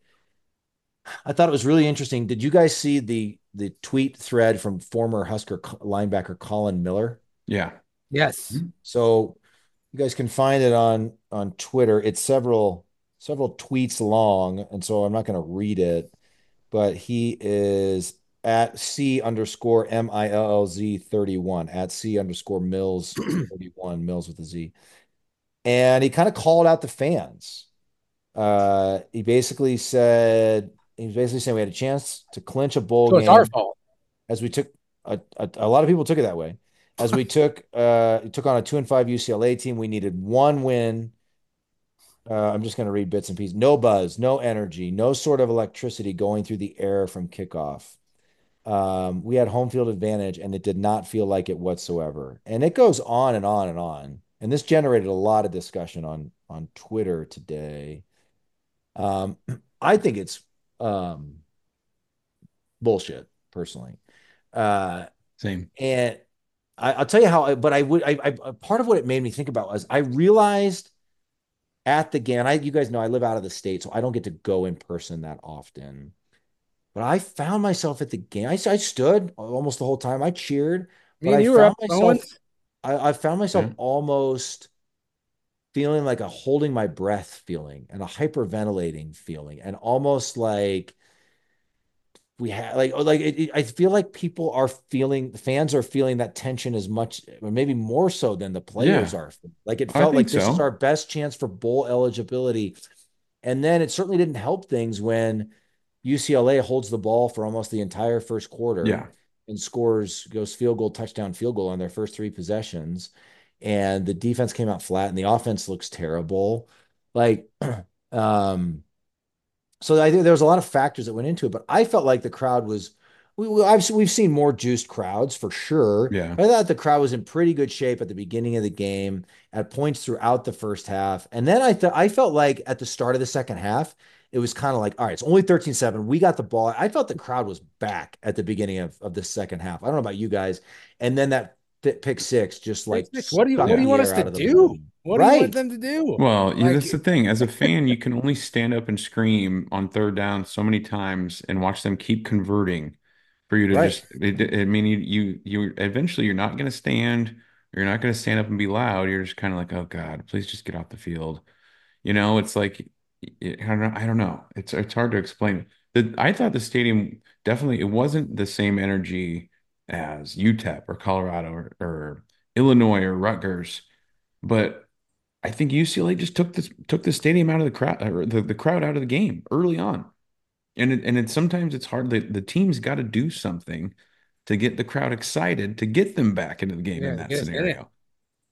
I thought it was really interesting. Did you guys see the the tweet thread from former Husker linebacker Colin Miller? Yeah. Yes. So you guys can find it on on Twitter. It's several several tweets long, and so I'm not going to read it. But he is at C underscore M I L L Z thirty-one, at C underscore Mills thirty-one, Mills with a Z. And he kind of called out the fans. Uh, he basically said, he was basically saying we had a chance to clinch a bowl So it's our game fault. as we took a, a, a lot of people took it that way. As we took uh took on a two and five U C L A team, we needed one win. Uh, I'm just going to read bits and pieces. No buzz, no energy, no sort of electricity going through the air from kickoff. Um, we had home field advantage, and it did not feel like it whatsoever. And it goes on and on and on. And this generated a lot of discussion on on Twitter today. Um, I think it's um, bullshit, personally. Uh, Same. and I, I'll tell you how. I, but I would. I, I part of what it made me think about was I realized at the game. I you guys know I live out of the state, so I don't get to go in person that often. But I found myself at the game. I, I stood almost the whole time. I cheered, Me but and I you were found up myself. Owens. I, I found myself Yeah. almost feeling like a holding my breath feeling and a hyperventilating feeling, and almost like we have like oh, like it, it- I feel like people are feeling, the fans are feeling that tension as much or maybe more so than the players Yeah. are. Like it I felt think like this is so. our best chance for bowl eligibility. And then it certainly didn't help things when U C L A holds the ball for almost the entire first quarter Yeah. and scores, goes field goal, touchdown, field goal on their first three possessions. And the defense came out flat and the offense looks terrible. Like, um, so I think there was a lot of factors that went into it, but I felt like the crowd was we, we I've we've seen more juiced crowds for sure. Yeah. I thought the crowd was in pretty good shape at the beginning of the game, at points throughout the first half. And then I thought I felt like at the start of the second half, it was kind of like, all right, it's only thirteen seven. We got the ball. I felt the crowd was back at the beginning of, of the second half. I don't know about you guys. And then that pick six just like What do you sucked what do Yeah. you the want us air to out of the do? balloon. What do you want Right. them to do? Well, yeah, Like that's the thing. As a fan, you can only stand up and scream on third down so many times and watch them keep converting for you to Right. just, it, I mean, you, you, you eventually you're not going to stand, you're not going to stand up and be loud. You're just kind of like, oh God, please just get off the field. You know, it's like, it, I don't know. I don't know. It's, it's hard to explain. The, I thought the stadium definitely, it wasn't the same energy as U T E P or Colorado or, or Illinois or Rutgers, but I think U C L A just took this took the stadium out of the crowd or the, the crowd out of the game early on. And it, and it sometimes it's hard. The, the team's got to do something to get the crowd excited to get them back into the game in Yeah, that get us in it. scenario.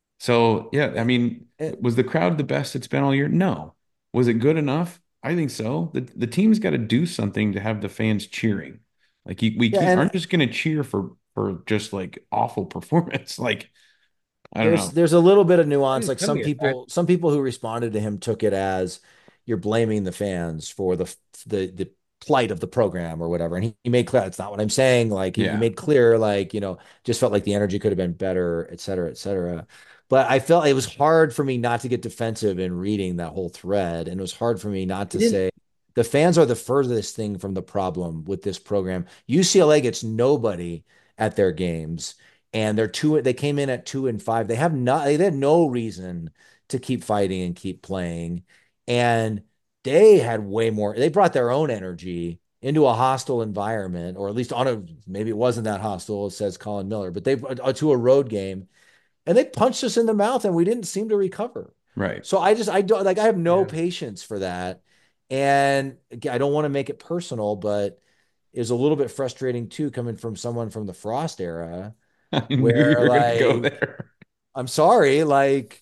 So yeah, I mean, It- was the crowd the best it's been all year? No. Was it good enough? I think so. The the team's got to do something to have the fans cheering. Like you, we yeah, can't and aren't just going to cheer for for just like awful performance. Like I don't there's know. there's a little bit of nuance. He's Like some coming it. people, some people who responded to him took it as you're blaming the fans for the the the plight of the program or whatever. And he, he made clear that's not what I'm saying. Like he, he Yeah. made clear, like, you know, just felt like the energy could have been better, et cetera, et cetera. But I felt it was hard for me not to get defensive in reading that whole thread. And it was hard for me not He to didn't. say the fans are the furthest thing from the problem with this program. U C L A gets nobody at their games, and they're two. They came in at two and five. They have not. They had no reason to keep fighting and keep playing, and they had way more. They brought their own energy into a hostile environment, or at least on a maybe it wasn't that hostile, says Colin Miller, but they uh, to a road game, and they punched us in the mouth, and we didn't seem to recover. Right. So I just I don't like I have no Yeah. patience for that, and I don't want to make it personal, but it was a little bit frustrating too, coming from someone from the Frost era, I knew you where were going to go like there. I'm sorry, like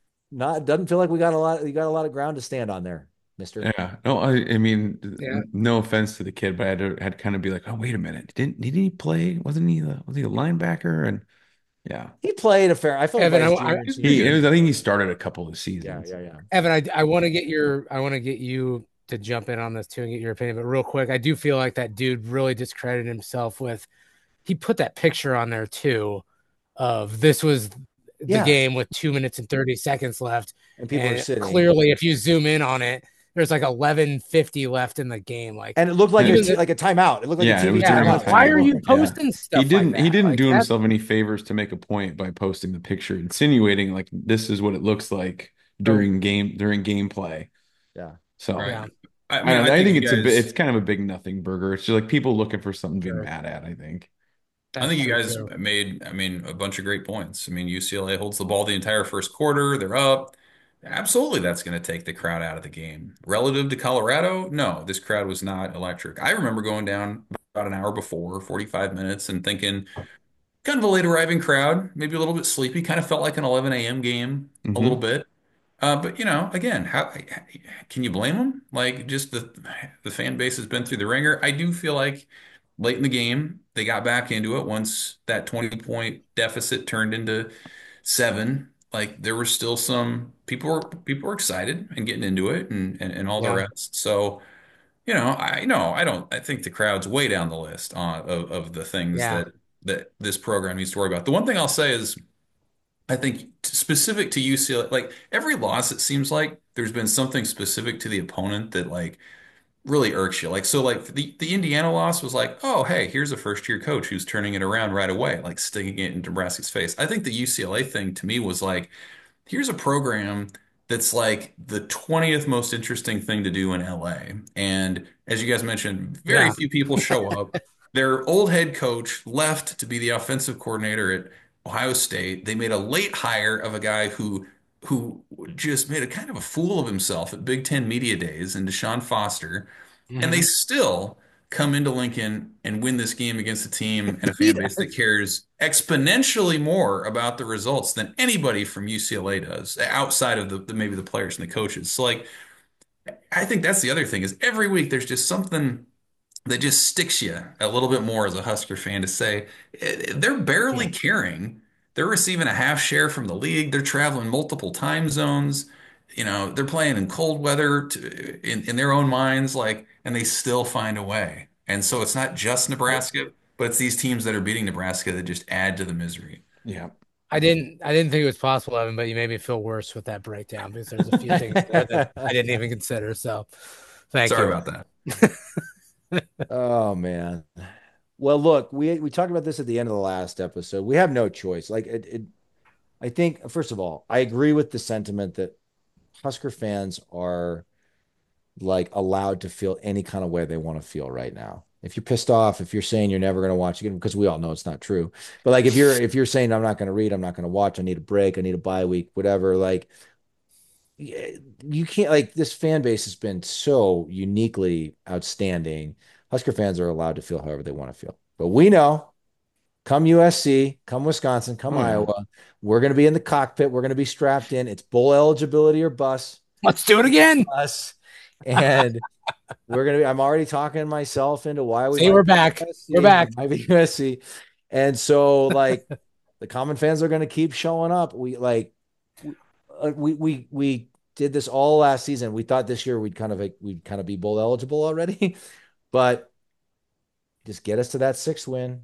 not doesn't feel like we got a lot you got a lot of ground to stand on there, mister. Yeah. No, I, I mean, Yeah. no offense to the kid, but I had to had to kind of be like, oh, wait a minute. Didn't didn't he play? Wasn't he the was he a linebacker? And yeah. He played a fair. I felt Evan, like I, his I, junior and senior He it year. was I think he started a couple of Yeah, seasons. yeah, yeah. Evan, I, I want to get your I want to get you to jump in on this too and get your opinion. But real quick, I do feel like that dude really discredited himself with he put that picture on there too of this was the Yeah. game with two minutes and thirty seconds left. And people are And sitting. clearly, if you zoom in on it, there's like eleven fifty left in the game. Like, And it looked like Yeah. a t- like a timeout. It looked like Yeah, a it T V was yeah, during like, the timeout. why are you Yeah. posting stuff He didn't like he that? didn't Like, do that's- himself any favors to make a point by posting the picture, insinuating like this is what it looks like during game during gameplay. Yeah. So Right. Yeah. I I mean, don't know. I I think think you it's a bit guys, it's kind of a big nothing burger. It's just like people looking for something to be Sure. mad at, I think. I That's think you true, guys too. made, I mean, a bunch of great points. I mean, U C L A holds the ball the entire first quarter. They're up. Absolutely, that's going to take the crowd out of the game. Relative to Colorado, no, this crowd was not electric. I remember going down about an hour before, forty-five minutes, and thinking, kind of a late arriving crowd, maybe a little bit sleepy, kind of felt like an eleven a m game a little Hmm. bit. Uh, but you know, again, how can you blame them? Like, just the the fan base has been through the ringer. I do feel like late in the game they got back into it once that twenty point deficit turned into seven. Like there were still some people were people were excited and getting into it and and, and all the Yeah. rest. So, you know, I know I don't I think the crowd's way down the list on of, of the things Yeah. that that this program needs to worry about. The one thing I'll say is I think specific to U C L A, like every loss, it seems like there's been something specific to the opponent that like really irks you. Like so, like the the Indiana loss was like, oh hey, here's a first year coach who's turning it around right away, like sticking it in Nebraska's face. I think the U C L A thing to me was like here's a program that's like the twentieth most interesting thing to do in L A. And as you guys mentioned, very Yeah. few people show up. Their old head coach left to be the offensive coordinator at Ohio State. They made a late hire of a guy who who just made a kind of a fool of himself at Big Ten Media Days and Deshaun Foster. And they Mhm. still come into Lincoln and win this game against a team and a fan base that Yes. cares exponentially more about the results than anybody from U C L A does, outside of the, the maybe the players and the coaches. So like I think that's the other thing is every week there's just something that just sticks you a little bit more as a Husker fan to say eh, they're barely Yeah. caring. They're receiving a half share from the league. They're traveling multiple time zones. You know, they're playing in cold weather to, in, in their own minds, like, and they still find a way. And so it's not just I, Nebraska, but it's these teams that are beating Nebraska that just add to the misery. Yeah. I didn't I didn't think it was possible, Evan, but you made me feel worse with that breakdown because there's a few things there that I didn't even consider. So thank Sorry you. about that. Oh man. Well, look, we we talked about this at the end of the last episode. We have no choice. Like it, it I think first of all, I agree with the sentiment that Husker fans are like allowed to feel any kind of way they want to feel right now. If you're pissed off, if you're saying you're never going to watch again, because we all know it's not true. But like if you're if you're saying I'm not going to read, I'm not going to watch, I need a break, I need a bye week, whatever, like you can't like this fan base has been so uniquely outstanding. Husker fans are allowed to feel however they want to feel. But we know come U S C, come Wisconsin, come Oh yeah. Iowa, we're going to be in the cockpit. We're going to be strapped in. It's bowl eligibility or bus. Let's do it again. Us. And we're going to be, I'm already talking myself into why we See, might we're be back. U S C, We're back. we might be U S C. And so, like, the common fans are going to keep showing up. We like, we, we, we, we did this all last season. We thought this year we'd kind of, like, we'd kind of be bowl eligible already, but just get us to that sixth win,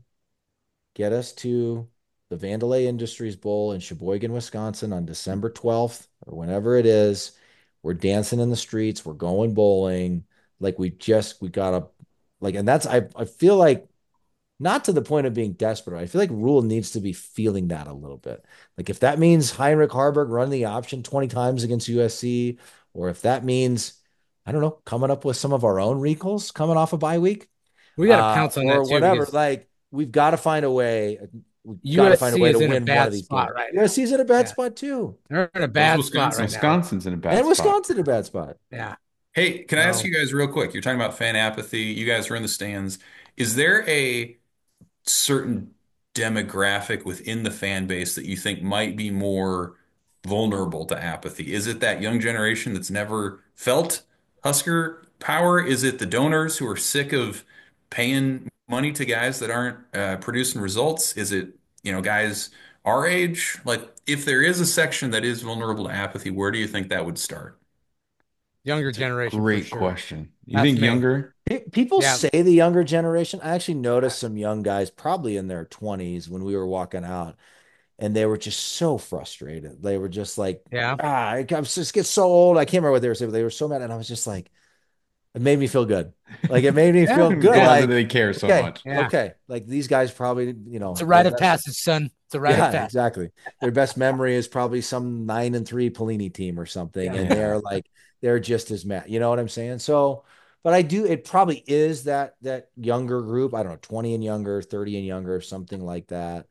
get us to the Vandelay Industries Bowl in Sheboygan, Wisconsin on December twelfth or whenever it is. We're dancing in the streets. We're going bowling. Like we just, we got to like, and that's, I, I feel like not to the point of being desperate. I feel like Rule needs to be feeling that a little bit. Like if that means Heinrich Harburg running the option twenty times against U S C, or if that means, I don't know, coming up with some of our own recalls coming off a bye week, We got to uh, pounce on or that too, whatever. because Like we've got to find a way. We've got to find a U S C way to is in a win one bad of these spot games. right now. U S C's in a bad Yeah. spot too, They're in a Those bad spot Wisconsin- right now. Wisconsin's in a bad and spot. Wisconsin in a bad spot. Yeah. Hey, can I ask No. you guys real quick? You're talking about fan apathy. You guys are in the stands. Is there a certain demographic within the fan base that you think might be more vulnerable to apathy? Is it that young generation that's never felt Husker power? Is it the donors who are sick of paying money to guys that aren't uh, producing results? Is it, you know, guys our age? Like, if there is a section that is vulnerable to apathy, where do you think that would start? Younger It's a generation for great sure. question. You That's think me. younger? People Yeah. say the younger generation. I actually noticed some young guys, probably in their twenties, when we were walking out, and they were just so frustrated. They were just like, Yeah. ah, I I'm just get so old. I can't remember what they were saying, but they were so mad. And I was just like, it made me feel good. Like it made me Yeah. feel I'm good. glad Like, that they care so okay, much. Yeah. okay. Like these guys probably, you know, It's a rite their of best- passage, son. It's a rite yeah, of passage. exactly. Their best memory is probably some nine and three Pelini team or something. Yeah. And Yeah. they're like, they're just as mad. You know what I'm saying? So, but I do, it probably is that that younger group. I don't know, twenty and younger, thirty and younger, something like that.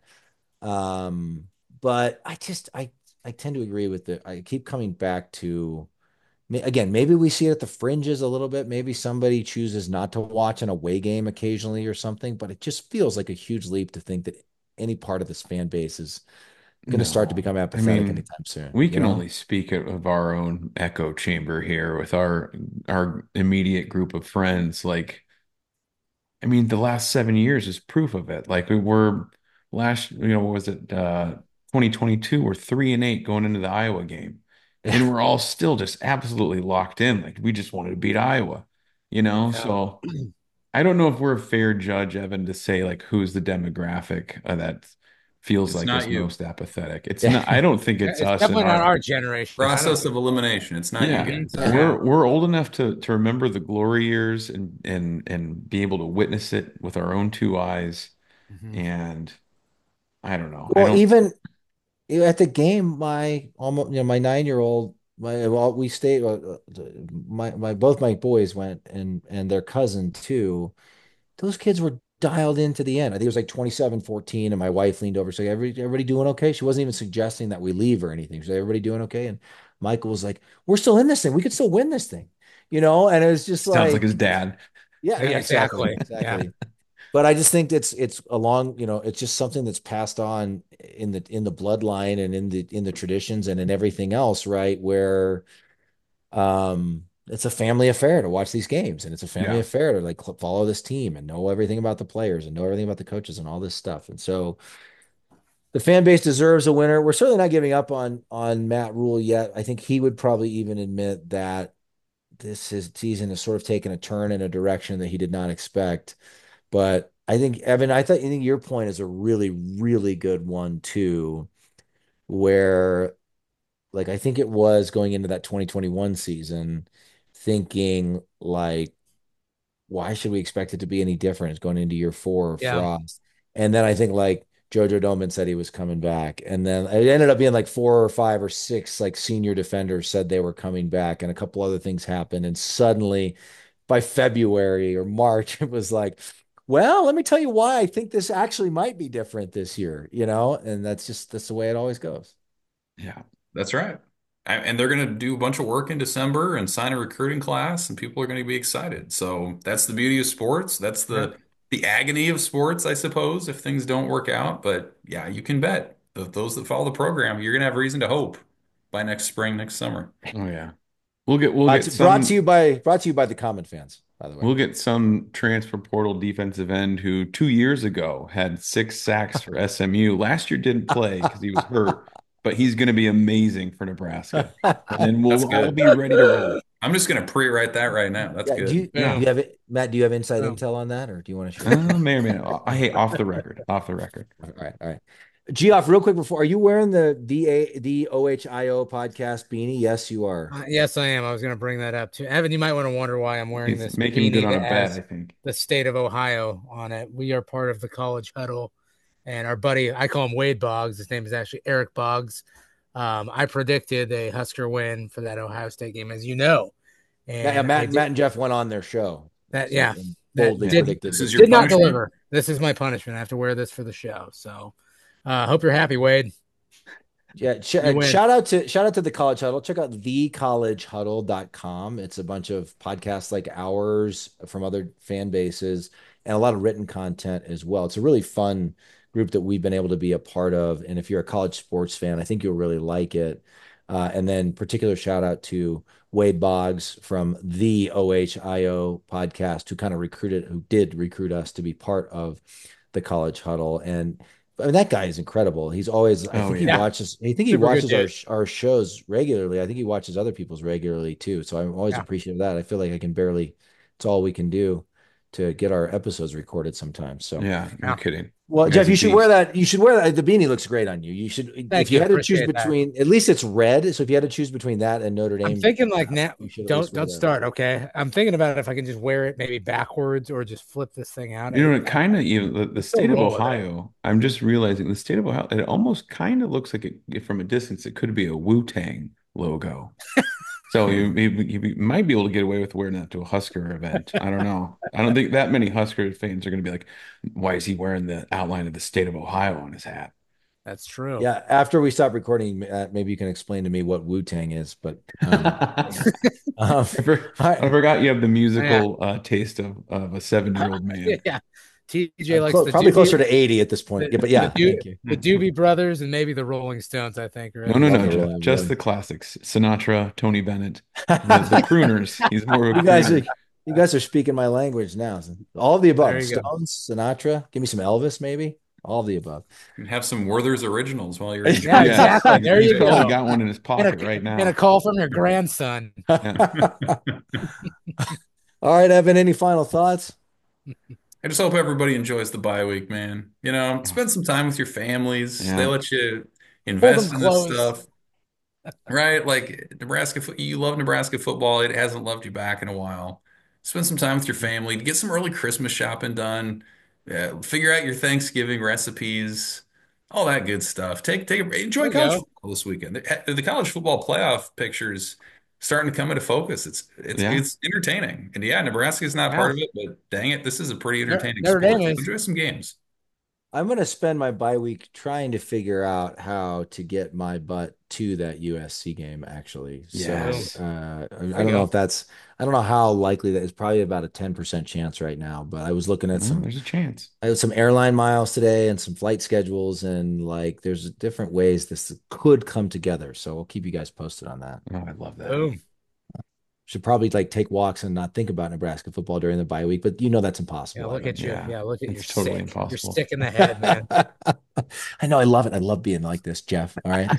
Um, but I just I I tend to agree with it. I keep coming back to again, maybe we see it at the fringes a little bit. Maybe somebody chooses not to watch an away game occasionally or something, but it just feels like a huge leap to think that any part of this fan base is going to start to No. become I apathetic mean, anytime soon. we you can know? only speak of of our own echo chamber here with our our immediate group of friends. Like, I mean, the last seven years is proof of it. Like we were last, you know, what was it, uh, twenty twenty-two? We're three and eight going into the Iowa game, and we're all still just absolutely locked in. Like we just wanted to beat Iowa, you know. Yeah. So I don't know if we're a fair judge, Evan, to say like who's the demographic uh, that feels It's like not is you. most apathetic. It's not. I don't think it's It's us and definitely not our. our generation. I don't- Process of elimination. It's not Yeah, you guys. Yeah. we're we're old enough to to remember the glory years and and and be able to witness it with our own two eyes. Mhm. And I don't know. I Well, don't. even at the game, my almost you know my nine year old, my well, we stayed. Uh, my my both my boys went and and their cousin too. Those kids were dialed into the end. I think it was like twenty-seven fourteen, and my wife leaned over, so everybody, everybody doing okay? She wasn't even suggesting that we leave or anything. She said, everybody doing okay? And Michael was like, we're still in this thing. We could still win this thing, you know? And it was just Sounds like like, his dad. yeah, Yeah, yeah, exactly, exactly. exactly. But I just think it's it's along, you know, it's just something that's passed on in the in the bloodline and in the in the traditions and in everything else, right? Where um it's a family affair to watch these games, and it's a family Yeah. affair to like follow this team and know everything about the players and know everything about the coaches and all this stuff. And so the fan base deserves a winner. We're certainly not giving up on on Matt Rule yet. I think he would probably even admit that this his season has sort of taken a turn in a direction that he did not expect. But I think Evan, I thought I think your point is a really, really good one too, where like I think it was going into that twenty twenty-one season, thinking like, why should we expect it to be any different? It's going into year four of Yeah. Frost. And then I think like Jojo Doman said he was coming back. And then it ended up being like four or five or six like senior defenders said they were coming back, and a couple other things happened. And suddenly by February or March, it was like, well, let me tell you why I think this actually might be different this year, you know? And that's just that's the way it always goes. Yeah. That's right. And they're going to do a bunch of work in December and sign a recruiting class, and people are going to be excited. So that's the beauty of sports. That's Yeah. the the agony of sports, I suppose, if things don't work out. But yeah, you can bet that those that follow the program, you're going to have reason to hope by next spring, next summer. Oh yeah. We'll get we'll Uh, get it's brought to some you by brought to you by the Common fans, by the way. we'll get some transfer portal defensive end who two years ago had six sacks for S M U. Last year didn't play because he was hurt, but he's going to be amazing for Nebraska. And then That's we'll all good. be ready to roll. I'm just going to pre-write that right now. That's Yeah, do good. you, Yeah. do you have it, Matt? Do you have inside No. intel on that, or do you want to share? Uh, may or may not. I hate off the record. Off the record. All right, all right. Geoff, real quick before, are you wearing the the A the O H I O podcast beanie? Yes, you are. Uh, yes, I am. I was going to bring that up too. Evan, you might want to wonder why I'm wearing He's this making good beanie on a that bet, has I think. the state of Ohio on it. We are part of the College Huddle, and our buddy, I call him Wade Boggs. His name is actually Eric Boggs. Um, I predicted a Husker win for that Ohio State game, as you know. And Yeah, yeah, I Matt, did- Matt and Jeff went on their show. that, So, yeah, and that boldly did- predicted This this. is your did not punishment? deliver. This is my punishment. I have to wear this for the show. So, uh, hope you're happy, Wade. Yeah, sh- You uh, win. shout out to shout out to the College Huddle. Check out the college huddle dot com. It's a bunch of podcasts like ours from other fan bases and a lot of written content as well. It's a really fun group that we've been able to be a part of. And if you're a college sports fan, I think you'll really like it. Uh, and then particular shout out to Wade Boggs from the O H I O podcast, who kind of recruited, who did recruit us to be part of the College Huddle. And I mean, that guy is incredible. He's always, I Oh, think he yeah. watches, I think he Super good watches our, dude. sh- our shows regularly. I think he watches other people's regularly too. So I'm always Yeah. appreciative of that. I feel like I can barely, it's all we can do to get our episodes recorded sometimes. So, Yeah, no Yeah. kidding. well, You guys Jeff, are you should beasts. wear that. You should wear that. The beanie looks great on you. You should, Thank if you you. had to choose Appreciate that. between, at least it's red. So if you had to choose between that and Notre Dame, I'm thinking like now. you should at Don't least wear don't that. start. Okay, I'm thinking about if I can just wear it maybe backwards or just flip this thing out. You know, I it think kind of even the, the still state of roll with it. Ohio. I'm just realizing the state of Ohio. It almost kind of looks like it from a distance. It could be a Wu-Tang logo. So you, you, you might be able to get away with wearing that to a Husker event. I don't know. I don't think that many Husker fans are going to be like, "Why is he wearing the outline of the state of Ohio on his hat?" that's true. Yeah. After we stop recording, uh, maybe you can explain to me what Wu-Tang is, but, um, um, I, for- all right. I forgot you have the musical uh, taste of, of a seven-year-old man. yeah. T J likes Clo- the probably Doobie, closer to eighty at this point. the- Yeah, but yeah, the Doo- thank you. the Doobie Brothers and maybe the Rolling Stones. I think. Right? No, no, no, Love the Jeff. Rolling Just Stones. the classics: Sinatra, Tony Bennett, the, the crooners. He's more of a You guys are crooner. you guys are speaking my language now. All of the above. There you go. Stones, Sinatra, give me some Elvis, maybe. All of the above. You can have some Werther's originals while you're Yeah, enjoying Yeah, it. exactly. There He's you probably go. got one in his And pocket a, right now. and a call from your grandson. Yeah. All right, Evan, any final thoughts? I just hope everybody enjoys the bye week, man. You know, spend some time with your families. Yeah. They let you invest them in this close. stuff, right? Like Nebraska, fo- you love Nebraska football. It hasn't loved you back in a while. Spend some time with your family. Get some early Christmas shopping done. Yeah, figure out your Thanksgiving recipes, all that good stuff. Take take enjoy There you college go. football this weekend. The, the college football playoff pictures starting to come into focus. It's it's Yeah. it's entertaining. And yeah, Nebraska's not Yeah. part of it, but dang it, this is a pretty entertaining Notre sport. Dame is. Enjoy some games. I'm going to spend my bye week trying to figure out how to get my butt to that U S C game, actually. Yes. So uh, I I you don't know go. if that's, I don't know how likely that is. Probably about a ten percent chance right now, but I was looking at Well, some, there's a chance. I had some airline miles today and some flight schedules, and like there's different ways this could come together. So I'll keep you guys posted on that. Oh, I love that. Boom. Should probably like take walks and not think about Nebraska football during the bye week, but you know that's Yeah, impossible. look I at you. yeah. Yeah, look at you. It's totally sick. impossible. You're sick in the head, man. I know. I love it. I love being like this, Jeff. All right.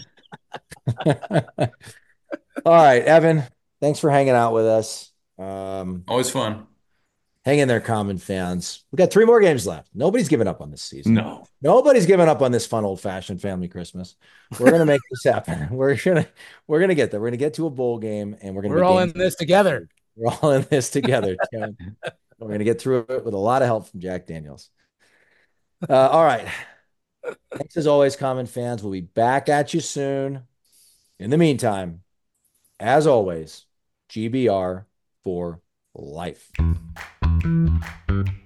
All right, Evan. Thanks for hanging out with us. Um, Always fun. hang in there, Common fans. We got three more games left. Nobody's giving up on this season. No. Nobody's giving up on this fun old-fashioned family Christmas. We're gonna make this happen. We're gonna we're gonna get there. We're gonna get to a bowl game, and we're gonna We're be all game- in this together. We're all in this together, Tim. We're gonna get through it with a lot of help from Jack Daniels. Uh, all right. Thanks as always, Common fans. We'll be back at you soon. In the meantime, as always, G B R for life.